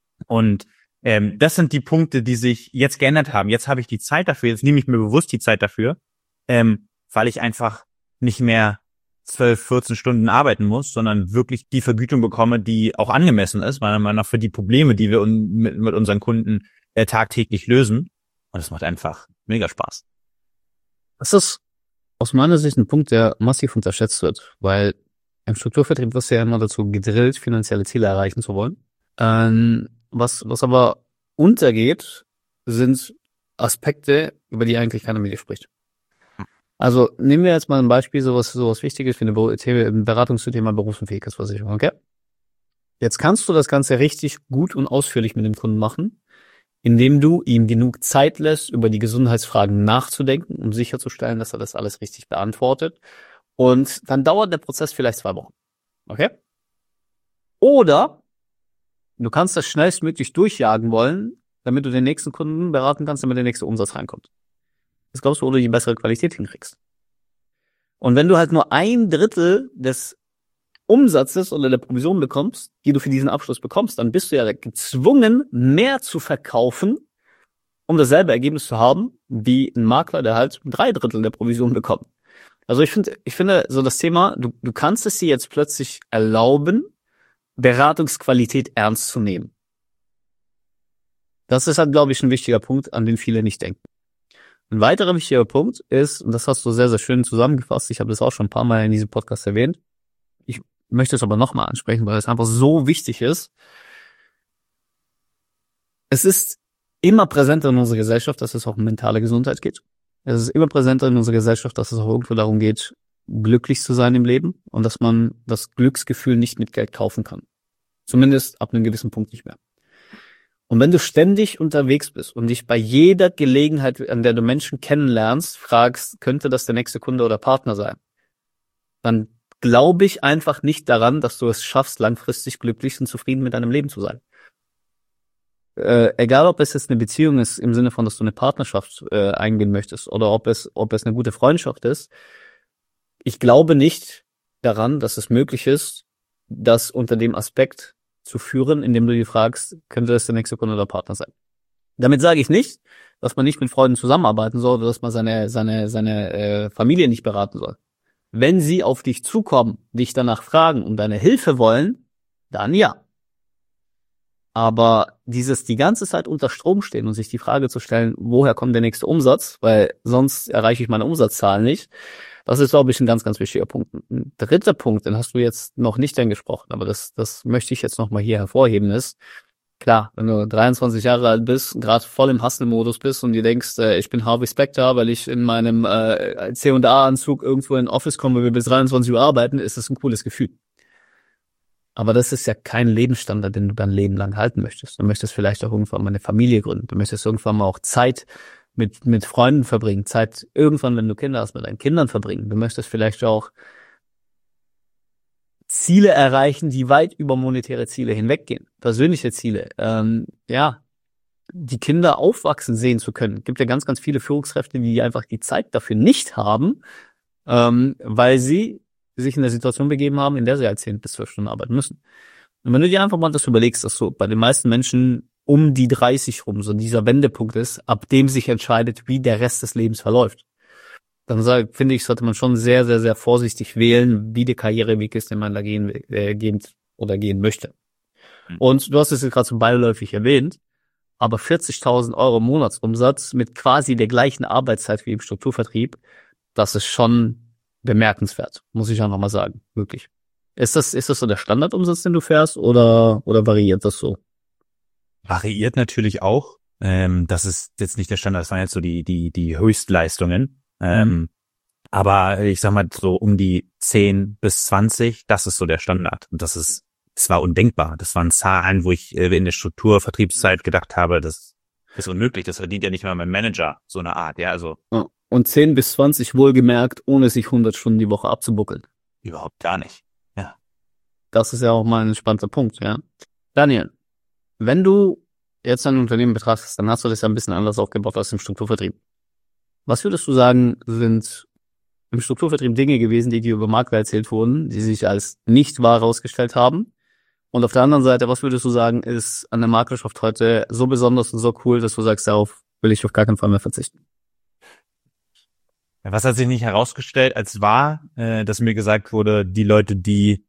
Und ähm, das sind die Punkte, die sich jetzt geändert haben. Jetzt habe ich die Zeit dafür, jetzt nehme ich mir bewusst die Zeit dafür, ähm, weil ich einfach nicht mehr zwölf, vierzehn Stunden arbeiten muss, sondern wirklich die Vergütung bekomme, die auch angemessen ist, meiner Meinung nach, für die Probleme, die wir un- mit, mit unseren Kunden äh, tagtäglich lösen. Und es macht einfach mega Spaß. Das ist aus meiner Sicht ein Punkt, der massiv unterschätzt wird, weil im Strukturvertrieb wirst du ja immer dazu gedrillt, finanzielle Ziele erreichen zu wollen. Ähm, was, was aber untergeht, sind Aspekte, über die eigentlich keiner mit dir spricht. Also nehmen wir jetzt mal ein Beispiel, sowas, sowas Wichtiges für eine Be- The- Beratung zu Thema Berufsunfähigkeitsversicherung, okay? Jetzt kannst du das Ganze richtig gut und ausführlich mit dem Kunden machen, indem du ihm genug Zeit lässt, über die Gesundheitsfragen nachzudenken, um sicherzustellen, dass er das alles richtig beantwortet. Und dann dauert der Prozess vielleicht zwei Wochen, okay? Oder du kannst das schnellstmöglich durchjagen wollen, damit du den nächsten Kunden beraten kannst, damit der nächste Umsatz reinkommt. Das glaubst du, wo du die bessere Qualität hinkriegst. Und wenn du halt nur ein Drittel des Umsatzes oder der Provision bekommst, die du für diesen Abschluss bekommst, dann bist du ja gezwungen, mehr zu verkaufen, um dasselbe Ergebnis zu haben, wie ein Makler, der halt drei Drittel der Provision bekommt. Also ich finde, ich finde so das Thema, du, du kannst es dir jetzt plötzlich erlauben, Beratungsqualität ernst zu nehmen. Das ist halt, glaube ich, ein wichtiger Punkt, an den viele nicht denken. Ein weiterer wichtiger Punkt ist, und das hast du sehr, sehr schön zusammengefasst, ich habe das auch schon ein paar Mal in diesem Podcast erwähnt, ich möchte es aber nochmal ansprechen, weil es einfach so wichtig ist. Es ist immer präsenter in unserer Gesellschaft, dass es auch um mentale Gesundheit geht. Es ist immer präsenter in unserer Gesellschaft, dass es auch irgendwo darum geht, glücklich zu sein im Leben und dass man das Glücksgefühl nicht mit Geld kaufen kann. Zumindest ab einem gewissen Punkt nicht mehr. Und wenn du ständig unterwegs bist und dich bei jeder Gelegenheit, an der du Menschen kennenlernst, fragst, könnte das der nächste Kunde oder Partner sein, dann glaube ich einfach nicht daran, dass du es schaffst, langfristig glücklich und zufrieden mit deinem Leben zu sein. Äh, egal, ob es jetzt eine Beziehung ist, im Sinne von, dass du eine Partnerschaft äh, eingehen möchtest, oder ob es, ob es eine gute Freundschaft ist. Ich glaube nicht daran, dass es möglich ist, das unter dem Aspekt zu führen, indem du dir fragst, könnte das der nächste Kunde oder Partner sein. Damit sage ich nicht, dass man nicht mit Freunden zusammenarbeiten soll oder dass man seine seine seine äh, Familie nicht beraten soll. Wenn sie auf dich zukommen, dich danach fragen und deine Hilfe wollen, dann ja. Aber dieses die ganze Zeit unter Strom stehen und sich die Frage zu stellen, woher kommt der nächste Umsatz, weil sonst erreiche ich meine Umsatzzahlen nicht, das ist, glaube ich, ein ganz, ganz wichtiger Punkt. Ein dritter Punkt, den hast du jetzt noch nicht angesprochen, aber das, das möchte ich jetzt noch mal hier hervorheben, ist, klar, wenn du dreiundzwanzig Jahre alt bist, gerade voll im Hustle-Modus bist und dir denkst, äh, ich bin Harvey Specter, weil ich in meinem äh, C und A-Anzug irgendwo in ein Office komme, wo wir bis dreiundzwanzig Uhr arbeiten, ist das ein cooles Gefühl. Aber das ist ja kein Lebensstandard, den du dein Leben lang halten möchtest. Du möchtest vielleicht auch irgendwann mal eine Familie gründen. Du möchtest irgendwann mal auch Zeit mit mit Freunden verbringen, Zeit irgendwann, wenn du Kinder hast, mit deinen Kindern verbringen. Du möchtest vielleicht auch Ziele erreichen, die weit über monetäre Ziele hinweggehen, persönliche Ziele. Ähm, ja, die Kinder aufwachsen sehen zu können. Es gibt ja ganz, ganz viele Führungskräfte, die einfach die Zeit dafür nicht haben, ähm, weil sie sich in der Situation begeben haben, in der sie halt zehn bis zwölf Stunden arbeiten müssen. Und wenn du dir einfach mal das überlegst, dass so bei den meisten Menschen um die dreißig rum so dieser Wendepunkt ist, ab dem sich entscheidet, wie der Rest des Lebens verläuft, dann sag, finde ich, sollte man schon sehr, sehr, sehr vorsichtig wählen, wie der Karriereweg ist, den man da gehen, äh, gehen oder gehen möchte. Mhm. Und du hast es jetzt gerade so beiläufig erwähnt, aber vierzigtausend Euro Monatsumsatz mit quasi der gleichen Arbeitszeit wie im Strukturvertrieb, das ist schon bemerkenswert, muss ich einfach mal sagen, wirklich. Ist das, ist das so der Standardumsatz, den du fährst, oder, oder variiert das so? Variiert natürlich auch. Ähm, das ist jetzt nicht der Standard, das waren jetzt so die, die, die Höchstleistungen. Ähm, mhm. Aber ich sag mal so um die zehn bis zwanzig, das ist so der Standard. Und das ist, es war undenkbar. Das waren Zahlen, wo ich in der Strukturvertriebszeit gedacht habe, das ist unmöglich. Das verdient ja nicht mal mein Manager, so eine Art, ja, also. Und zehn bis zwanzig wohlgemerkt, ohne sich hundert Stunden die Woche abzubuckeln. Überhaupt gar nicht, ja. Das ist ja auch mal ein spannender Punkt, ja. Daniel, wenn du jetzt ein Unternehmen betrachtest, dann hast du das ja ein bisschen anders aufgebaut als im Strukturvertrieb. Was würdest du sagen, sind im Strukturvertrieb Dinge gewesen, die dir über Makler erzählt wurden, die sich als nicht wahr herausgestellt haben? Und auf der anderen Seite, was würdest du sagen, ist an der Maklerschaft heute so besonders und so cool, dass du sagst, darauf will ich auf gar keinen Fall mehr verzichten? Was hat sich nicht herausgestellt als wahr, äh, dass mir gesagt wurde, die Leute, die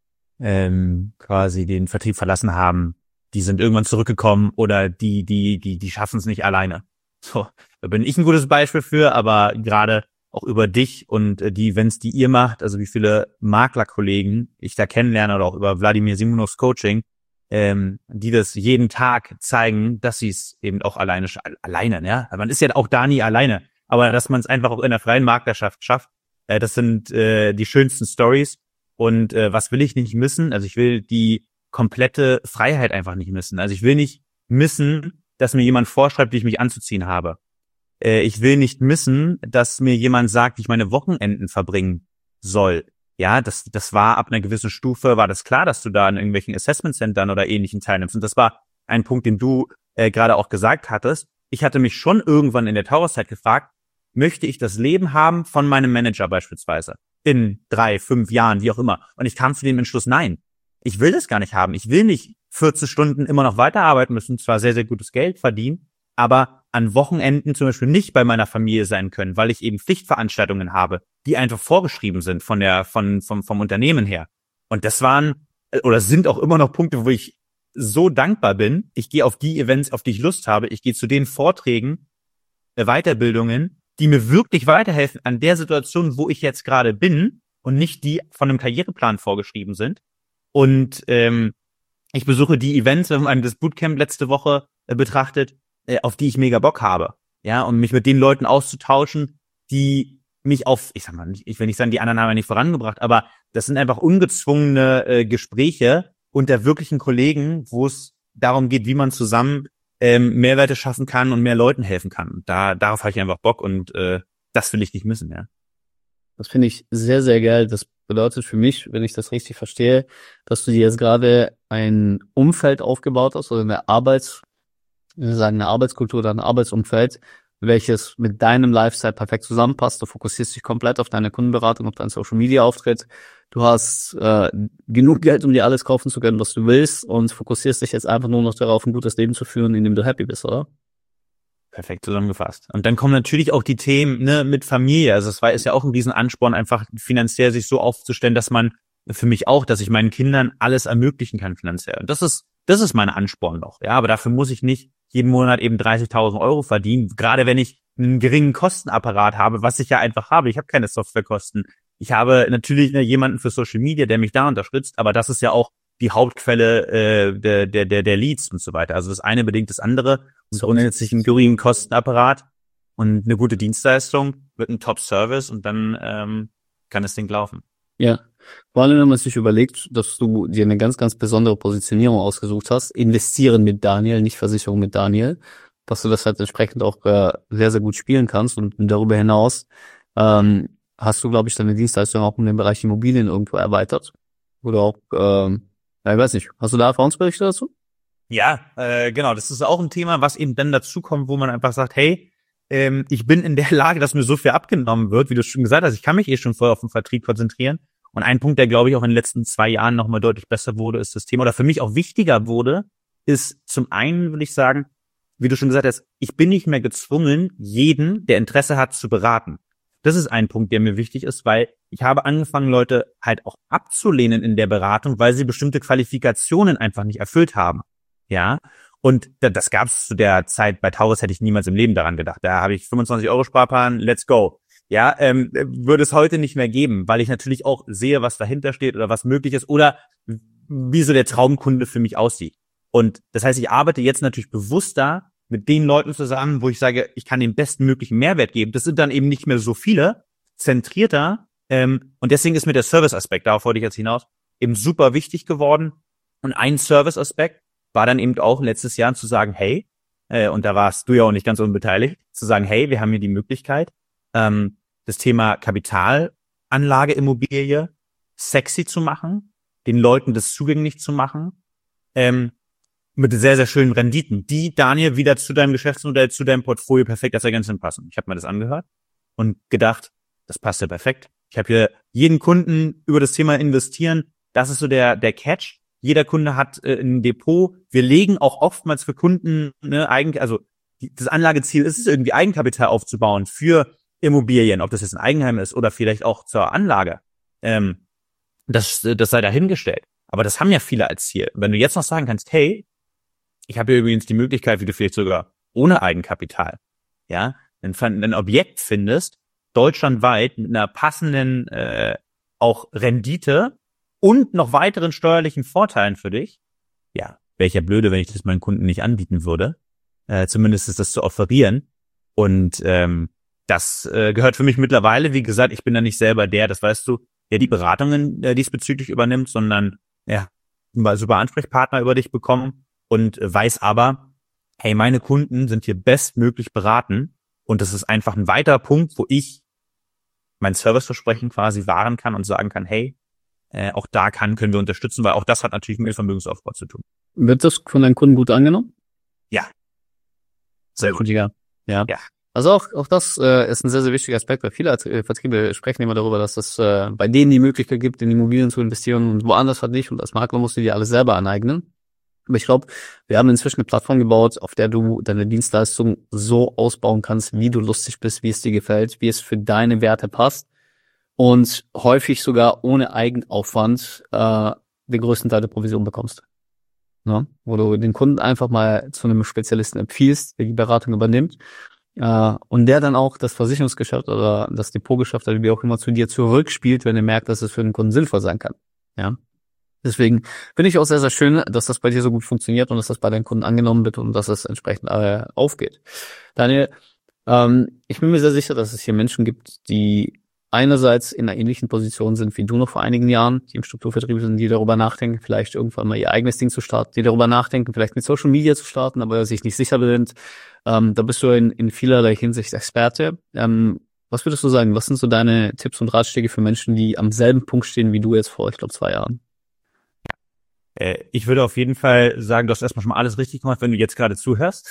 ähm, quasi den Vertrieb verlassen haben, die sind irgendwann zurückgekommen oder die, die, die, die schaffen es nicht alleine. So, da bin ich ein gutes Beispiel für, aber gerade auch über dich und äh, die Events, die ihr macht, also wie viele Maklerkollegen ich da kennenlerne oder auch über Wladimir Simonovs Coaching, ähm, die das jeden Tag zeigen, dass sie es eben auch alleine, alleine, ja. Man ist ja auch da nie alleine, aber dass man es einfach auch in der freien Maklerschaft schafft, äh, das sind äh, die schönsten Stories. Und äh, was will ich nicht missen? Also ich will die komplette Freiheit einfach nicht missen. Also ich will nicht missen, dass mir jemand vorschreibt, wie ich mich anzuziehen habe. Äh, ich will nicht missen, dass mir jemand sagt, wie ich meine Wochenenden verbringen soll. Ja, das das war ab einer gewissen Stufe, war das klar, dass du da in irgendwelchen Assessment-Centern oder Ähnlichem teilnimmst. Und das war ein Punkt, den du äh, gerade auch gesagt hattest. Ich hatte mich schon irgendwann in der Taurus-Zeit gefragt, möchte ich das Leben haben von meinem Manager beispielsweise? In drei, fünf Jahren, wie auch immer. Und ich kam zu dem Entschluss, nein, ich will das gar nicht haben. Ich will nicht vierzehn Stunden immer noch weiterarbeiten müssen, zwar sehr, sehr gutes Geld verdienen, aber an Wochenenden zum Beispiel nicht bei meiner Familie sein können, weil ich eben Pflichtveranstaltungen habe, die einfach vorgeschrieben sind von der, von, vom, vom Unternehmen her. Und das waren, oder sind auch immer noch Punkte, wo ich so dankbar bin. Ich gehe auf die Events, auf die ich Lust habe. Ich gehe zu den Vorträgen, Weiterbildungen, die mir wirklich weiterhelfen an der Situation, wo ich jetzt gerade bin und nicht die von einem Karriereplan vorgeschrieben sind. Und ähm, ich besuche die Events, wenn man das Bootcamp letzte Woche äh, betrachtet, äh, auf die ich mega Bock habe. Ja, und mich mit den Leuten auszutauschen, die mich auf, ich sag mal, ich will nicht sagen, die anderen haben ja nicht vorangebracht, aber das sind einfach ungezwungene äh, Gespräche unter wirklichen Kollegen, wo es darum geht, wie man zusammen ähm, Mehrwerte schaffen kann und mehr Leuten helfen kann. Und da, darauf habe ich einfach Bock und äh, das will ich nicht missen, ja. Das finde ich sehr, sehr geil. Das bedeutet für mich, wenn ich das richtig verstehe, dass du dir jetzt gerade ein Umfeld aufgebaut hast oder eine Arbeits, wir sagen eine Arbeitskultur oder ein Arbeitsumfeld, welches mit deinem Lifestyle perfekt zusammenpasst. Du fokussierst dich komplett auf deine Kundenberatung, auf deinen Social Media Auftritt. Du hast äh, genug Geld, um dir alles kaufen zu können, was du willst, und fokussierst dich jetzt einfach nur noch darauf, ein gutes Leben zu führen, in dem du happy bist, oder? Perfekt zusammengefasst. Und dann kommen natürlich auch die Themen, ne, mit Familie. Also es war ist ja auch ein riesen Ansporn, einfach finanziell sich so aufzustellen, dass man für mich auch, dass ich meinen Kindern alles ermöglichen kann finanziell. Und das ist das ist mein Ansporn noch. Ja, aber dafür muss ich nicht jeden Monat eben dreißigtausend Euro verdienen. Gerade wenn ich einen geringen Kostenapparat habe, was ich ja einfach habe. Ich habe keine Softwarekosten. Ich habe natürlich ne, jemanden für Social Media, der mich da unterstützt, aber das ist ja auch die Hauptquelle äh, der, der, der, der Leads und so weiter. Also das eine bedingt das andere. Und so ohne jetzt sich einen geringen Kostenapparat und eine gute Dienstleistung wird ein Top-Service und dann ähm, kann das Ding laufen. Ja, vor allem, wenn man sich überlegt, dass du dir eine ganz, ganz besondere Positionierung ausgesucht hast, investieren mit Daniel, nicht Versicherung mit Daniel, dass du das halt entsprechend auch äh, sehr, sehr gut spielen kannst. Und darüber hinaus ähm, hast du, glaube ich, deine Dienstleistung auch in dem Bereich Immobilien irgendwo erweitert. Oder auch, ähm, ja, ich weiß nicht, hast du da Erfahrungsberichte dazu? Ja, äh, genau, das ist auch ein Thema, was eben dann dazu kommt, wo man einfach sagt, hey, ähm, ich bin in der Lage, dass mir so viel abgenommen wird, wie du schon gesagt hast, ich kann mich eh schon voll auf den Vertrieb konzentrieren. Und ein Punkt, der, glaube ich, auch in den letzten zwei Jahren nochmal deutlich besser wurde, ist das Thema, oder für mich auch wichtiger wurde, ist zum einen, will ich sagen, wie du schon gesagt hast, ich bin nicht mehr gezwungen, jeden, der Interesse hat, zu beraten. Das ist ein Punkt, der mir wichtig ist, weil ich habe angefangen, Leute halt auch abzulehnen in der Beratung, weil sie bestimmte Qualifikationen einfach nicht erfüllt haben. Ja, und das gab es zu der Zeit bei Taurus, hätte ich niemals im Leben daran gedacht. Da habe ich fünfundzwanzig Euro Sparplan, let's go. Ja, ähm, würde es heute nicht mehr geben, weil ich natürlich auch sehe, was dahinter steht oder was möglich ist oder wie so der Traumkunde für mich aussieht. Und das heißt, ich arbeite jetzt natürlich bewusster mit den Leuten zusammen, wo ich sage, ich kann den bestmöglichen Mehrwert geben. Das sind dann eben nicht mehr so viele, zentrierter. Ähm, und deswegen ist mir der Service-Aspekt, darauf wollte ich jetzt hinaus, eben super wichtig geworden. Und ein Service-Aspekt war dann eben auch letztes Jahr zu sagen, hey, äh, und da warst du ja auch nicht ganz unbeteiligt, zu sagen, hey, wir haben hier die Möglichkeit, ähm, das Thema Kapitalanlage, Immobilie sexy zu machen, den Leuten das zugänglich zu machen, ähm, mit sehr, sehr schönen Renditen, die, Daniel, wieder zu deinem Geschäftsmodell, zu deinem Portfolio perfekt als Ergänzung passen. Ich habe mir das angehört und gedacht, das passt ja perfekt. Ich habe hier jeden Kunden über das Thema investieren, das ist so der der Catch. Jeder Kunde hat äh, ein Depot. Wir legen auch oftmals für Kunden, ne, eigentlich, also die, das Anlageziel ist es irgendwie, Eigenkapital aufzubauen für Immobilien, ob das jetzt ein Eigenheim ist oder vielleicht auch zur Anlage, ähm, das, das sei dahingestellt. Aber das haben ja viele als Ziel. Wenn du jetzt noch sagen kannst, hey, ich habe hier übrigens die Möglichkeit, wie du vielleicht sogar ohne Eigenkapital, ja, ein, ein Objekt findest, deutschlandweit mit einer passenden äh, auch Rendite und noch weiteren steuerlichen Vorteilen für dich, ja, wäre ich ja blöde, wenn ich das meinen Kunden nicht anbieten würde. Äh, zumindest ist das zu offerieren. Und ähm, das äh, gehört für mich mittlerweile, wie gesagt, ich bin da nicht selber der, das weißt du, der die Beratungen äh, diesbezüglich übernimmt, sondern ja, mal super Ansprechpartner über dich bekommen und äh, weiß aber, hey, meine Kunden sind hier bestmöglich beraten und das ist einfach ein weiterer Punkt, wo ich mein Serviceversprechen quasi wahren kann und sagen kann, hey, äh, auch da kann können wir unterstützen, weil auch das hat natürlich mit Vermögensaufbau zu tun. Wird das von deinen Kunden gut angenommen? Ja. Sehr gut. Ja. Ja. Ja. Also auch auch das äh, ist ein sehr, sehr wichtiger Aspekt, weil viele äh, Vertriebe sprechen immer darüber, dass es äh, bei denen die Möglichkeit gibt, in Immobilien zu investieren und woanders halt nicht. Und als Makler musst du dir alles selber aneignen. Aber ich glaube, wir haben inzwischen eine Plattform gebaut, auf der du deine Dienstleistung so ausbauen kannst, wie du lustig bist, wie es dir gefällt, wie es für deine Werte passt. Und häufig sogar ohne Eigenaufwand äh, den größten Teil der Provision bekommst. Ne? Wo du den Kunden einfach mal zu einem Spezialisten empfiehlst, der die Beratung übernimmt. Uh, und der dann auch das Versicherungsgeschäft oder das Depotgeschäft oder wie auch immer zu dir zurückspielt, wenn er merkt, dass es für den Kunden sinnvoll sein kann. Ja. Deswegen finde ich auch sehr, sehr schön, dass das bei dir so gut funktioniert und dass das bei deinen Kunden angenommen wird und dass es entsprechend äh, aufgeht. Daniel, ähm, ich bin mir sehr sicher, dass es hier Menschen gibt, die einerseits in einer ähnlichen Position sind wie du noch vor einigen Jahren, die im Strukturvertrieb sind, die darüber nachdenken, vielleicht irgendwann mal ihr eigenes Ding zu starten, die darüber nachdenken, vielleicht mit Social Media zu starten, aber sich nicht sicher sind. Ähm, da bist du in, in vielerlei Hinsicht Experte. Ähm, was würdest du sagen? Was sind so deine Tipps und Ratschläge für Menschen, die am selben Punkt stehen wie du jetzt vor, ich glaube, zwei Jahren? Äh, ich würde auf jeden Fall sagen, du hast erstmal schon mal alles richtig gemacht, wenn du jetzt gerade zuhörst,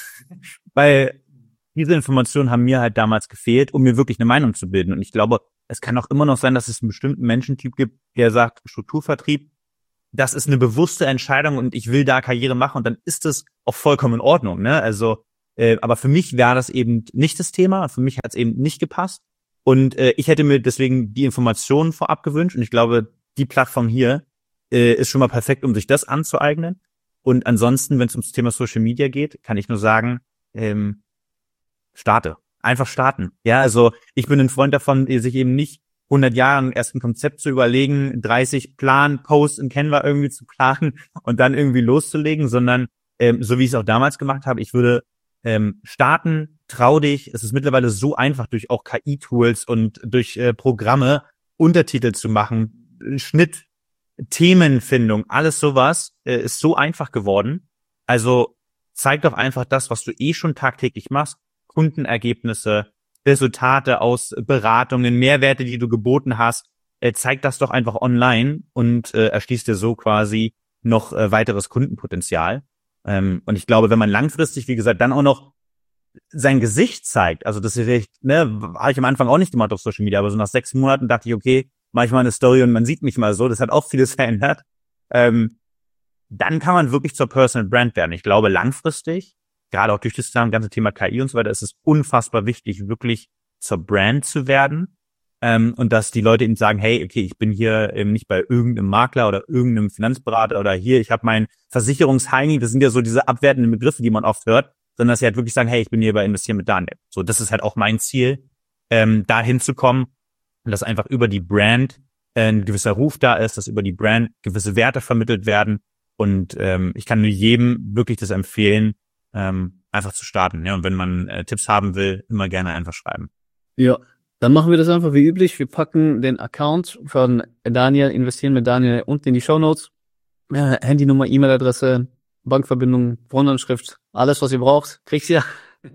weil diese Informationen haben mir halt damals gefehlt, um mir wirklich eine Meinung zu bilden. Und ich glaube, es kann auch immer noch sein, dass es einen bestimmten Menschentyp gibt, der sagt, Strukturvertrieb, das ist eine bewusste Entscheidung und ich will da Karriere machen und dann ist das auch vollkommen in Ordnung, ne? Also, äh, aber für mich war das eben nicht das Thema, für mich hat es eben nicht gepasst und äh, ich hätte mir deswegen die Informationen vorab gewünscht und ich glaube, die Plattform hier äh, ist schon mal perfekt, um sich das anzueignen. Und ansonsten, wenn es ums Thema Social Media geht, kann ich nur sagen, ähm, starte. Einfach starten. Ja, also ich bin ein Freund davon, sich eben nicht hundert Jahren erst ein Konzept zu überlegen, dreißig Plan, Posts in Canva irgendwie zu planen und dann irgendwie loszulegen, sondern ähm, so wie ich es auch damals gemacht habe, ich würde ähm, starten, trau dich. Es ist mittlerweile so einfach durch auch K I-Tools und durch äh, Programme Untertitel zu machen, Schnitt, Themenfindung, alles sowas äh, ist so einfach geworden. Also zeig doch einfach das, was du eh schon tagtäglich machst. Kundenergebnisse, Resultate aus Beratungen, Mehrwerte, die du geboten hast, äh, zeig das doch einfach online und äh, erschließt dir so quasi noch äh, weiteres Kundenpotenzial. Ähm, und ich glaube, wenn man langfristig, wie gesagt, dann auch noch sein Gesicht zeigt, also das ist vielleicht, ne, habe ich am Anfang auch nicht gemacht auf Social Media, aber so nach sechs Monaten dachte ich, okay, mache ich mal eine Story und man sieht mich mal so, das hat auch vieles verändert. Ähm, dann kann man wirklich zur Personal Brand werden. Ich glaube, langfristig, gerade auch durch das ganze Thema K I und so weiter, ist es unfassbar wichtig, wirklich zur Brand zu werden. Ähm, und dass die Leute eben sagen, hey, okay, ich bin hier eben nicht bei irgendeinem Makler oder irgendeinem Finanzberater oder hier, ich habe mein Versicherungsheini, das sind ja so diese abwertenden Begriffe, die man oft hört, sondern dass sie halt wirklich sagen, hey, ich bin hier bei Investieren mit Daniel. So, das ist halt auch mein Ziel, ähm, da hinzukommen und dass einfach über die Brand äh, ein gewisser Ruf da ist, dass über die Brand gewisse Werte vermittelt werden. Und ähm, ich kann nur jedem wirklich das empfehlen, ähm, einfach zu starten. Ja, und wenn man äh, Tipps haben will, immer gerne einfach schreiben. Ja, dann machen wir das einfach wie üblich. Wir packen den Account von Daniel, investieren mit Daniel unten in die Shownotes. Äh, Handynummer, E-Mail-Adresse, Bankverbindung, Wohnanschrift, alles, was ihr braucht, kriegt ihr.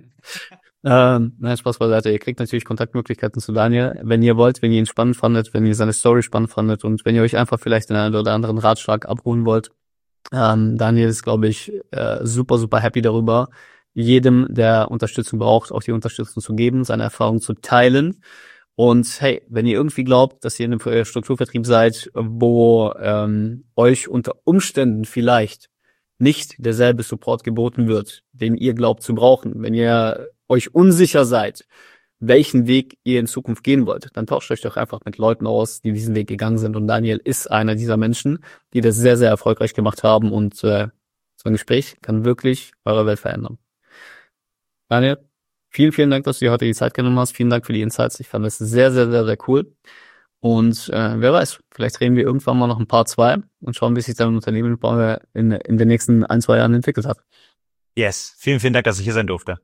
ähm, nein, Spaß beiseite. Ihr kriegt natürlich Kontaktmöglichkeiten zu Daniel, wenn ihr wollt, wenn ihr ihn spannend fandet, wenn ihr seine Story spannend fandet und wenn ihr euch einfach vielleicht den einen oder anderen Ratschlag abholen wollt. Ähm, Daniel ist, glaube ich, äh, super, super happy darüber, jedem, der Unterstützung braucht, auch die Unterstützung zu geben, seine Erfahrungen zu teilen. Und hey, wenn ihr irgendwie glaubt, dass ihr in einem Strukturvertrieb seid, wo ähm, euch unter Umständen vielleicht nicht derselbe Support geboten wird, den ihr glaubt zu brauchen, wenn ihr euch unsicher seid, welchen Weg ihr in Zukunft gehen wollt, dann tauscht euch doch einfach mit Leuten aus, die diesen Weg gegangen sind. Und Daniel ist einer dieser Menschen, die das sehr, sehr erfolgreich gemacht haben. Und äh, so ein Gespräch kann wirklich eure Welt verändern. Daniel, vielen, vielen Dank, dass du dir heute die Zeit genommen hast. Vielen Dank für die Insights. Ich fand das sehr, sehr, sehr, sehr cool. Und äh, wer weiß, vielleicht reden wir irgendwann mal noch ein Part zwei und schauen, wie sich dein Unternehmen in, in den nächsten ein, zwei Jahren entwickelt hat. Yes, vielen, vielen Dank, dass ich hier sein durfte.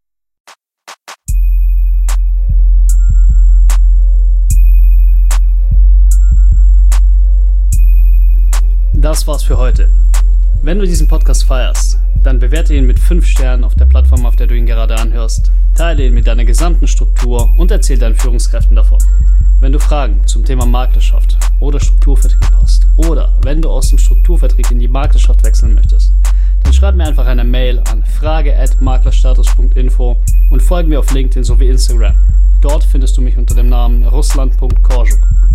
Das war's für heute. Wenn du diesen Podcast feierst, dann bewerte ihn mit fünf Sternen auf der Plattform, auf der du ihn gerade anhörst, teile ihn mit deiner gesamten Struktur und erzähl deinen Führungskräften davon. Wenn du Fragen zum Thema Maklerschaft oder Strukturvertrieb hast oder wenn du aus dem Strukturvertrieb in die Maklerschaft wechseln möchtest, dann schreib mir einfach eine Mail an frage at maklerstatus punkt info und folge mir auf LinkedIn sowie Instagram. Dort findest du mich unter dem Namen russland punkt korczuk.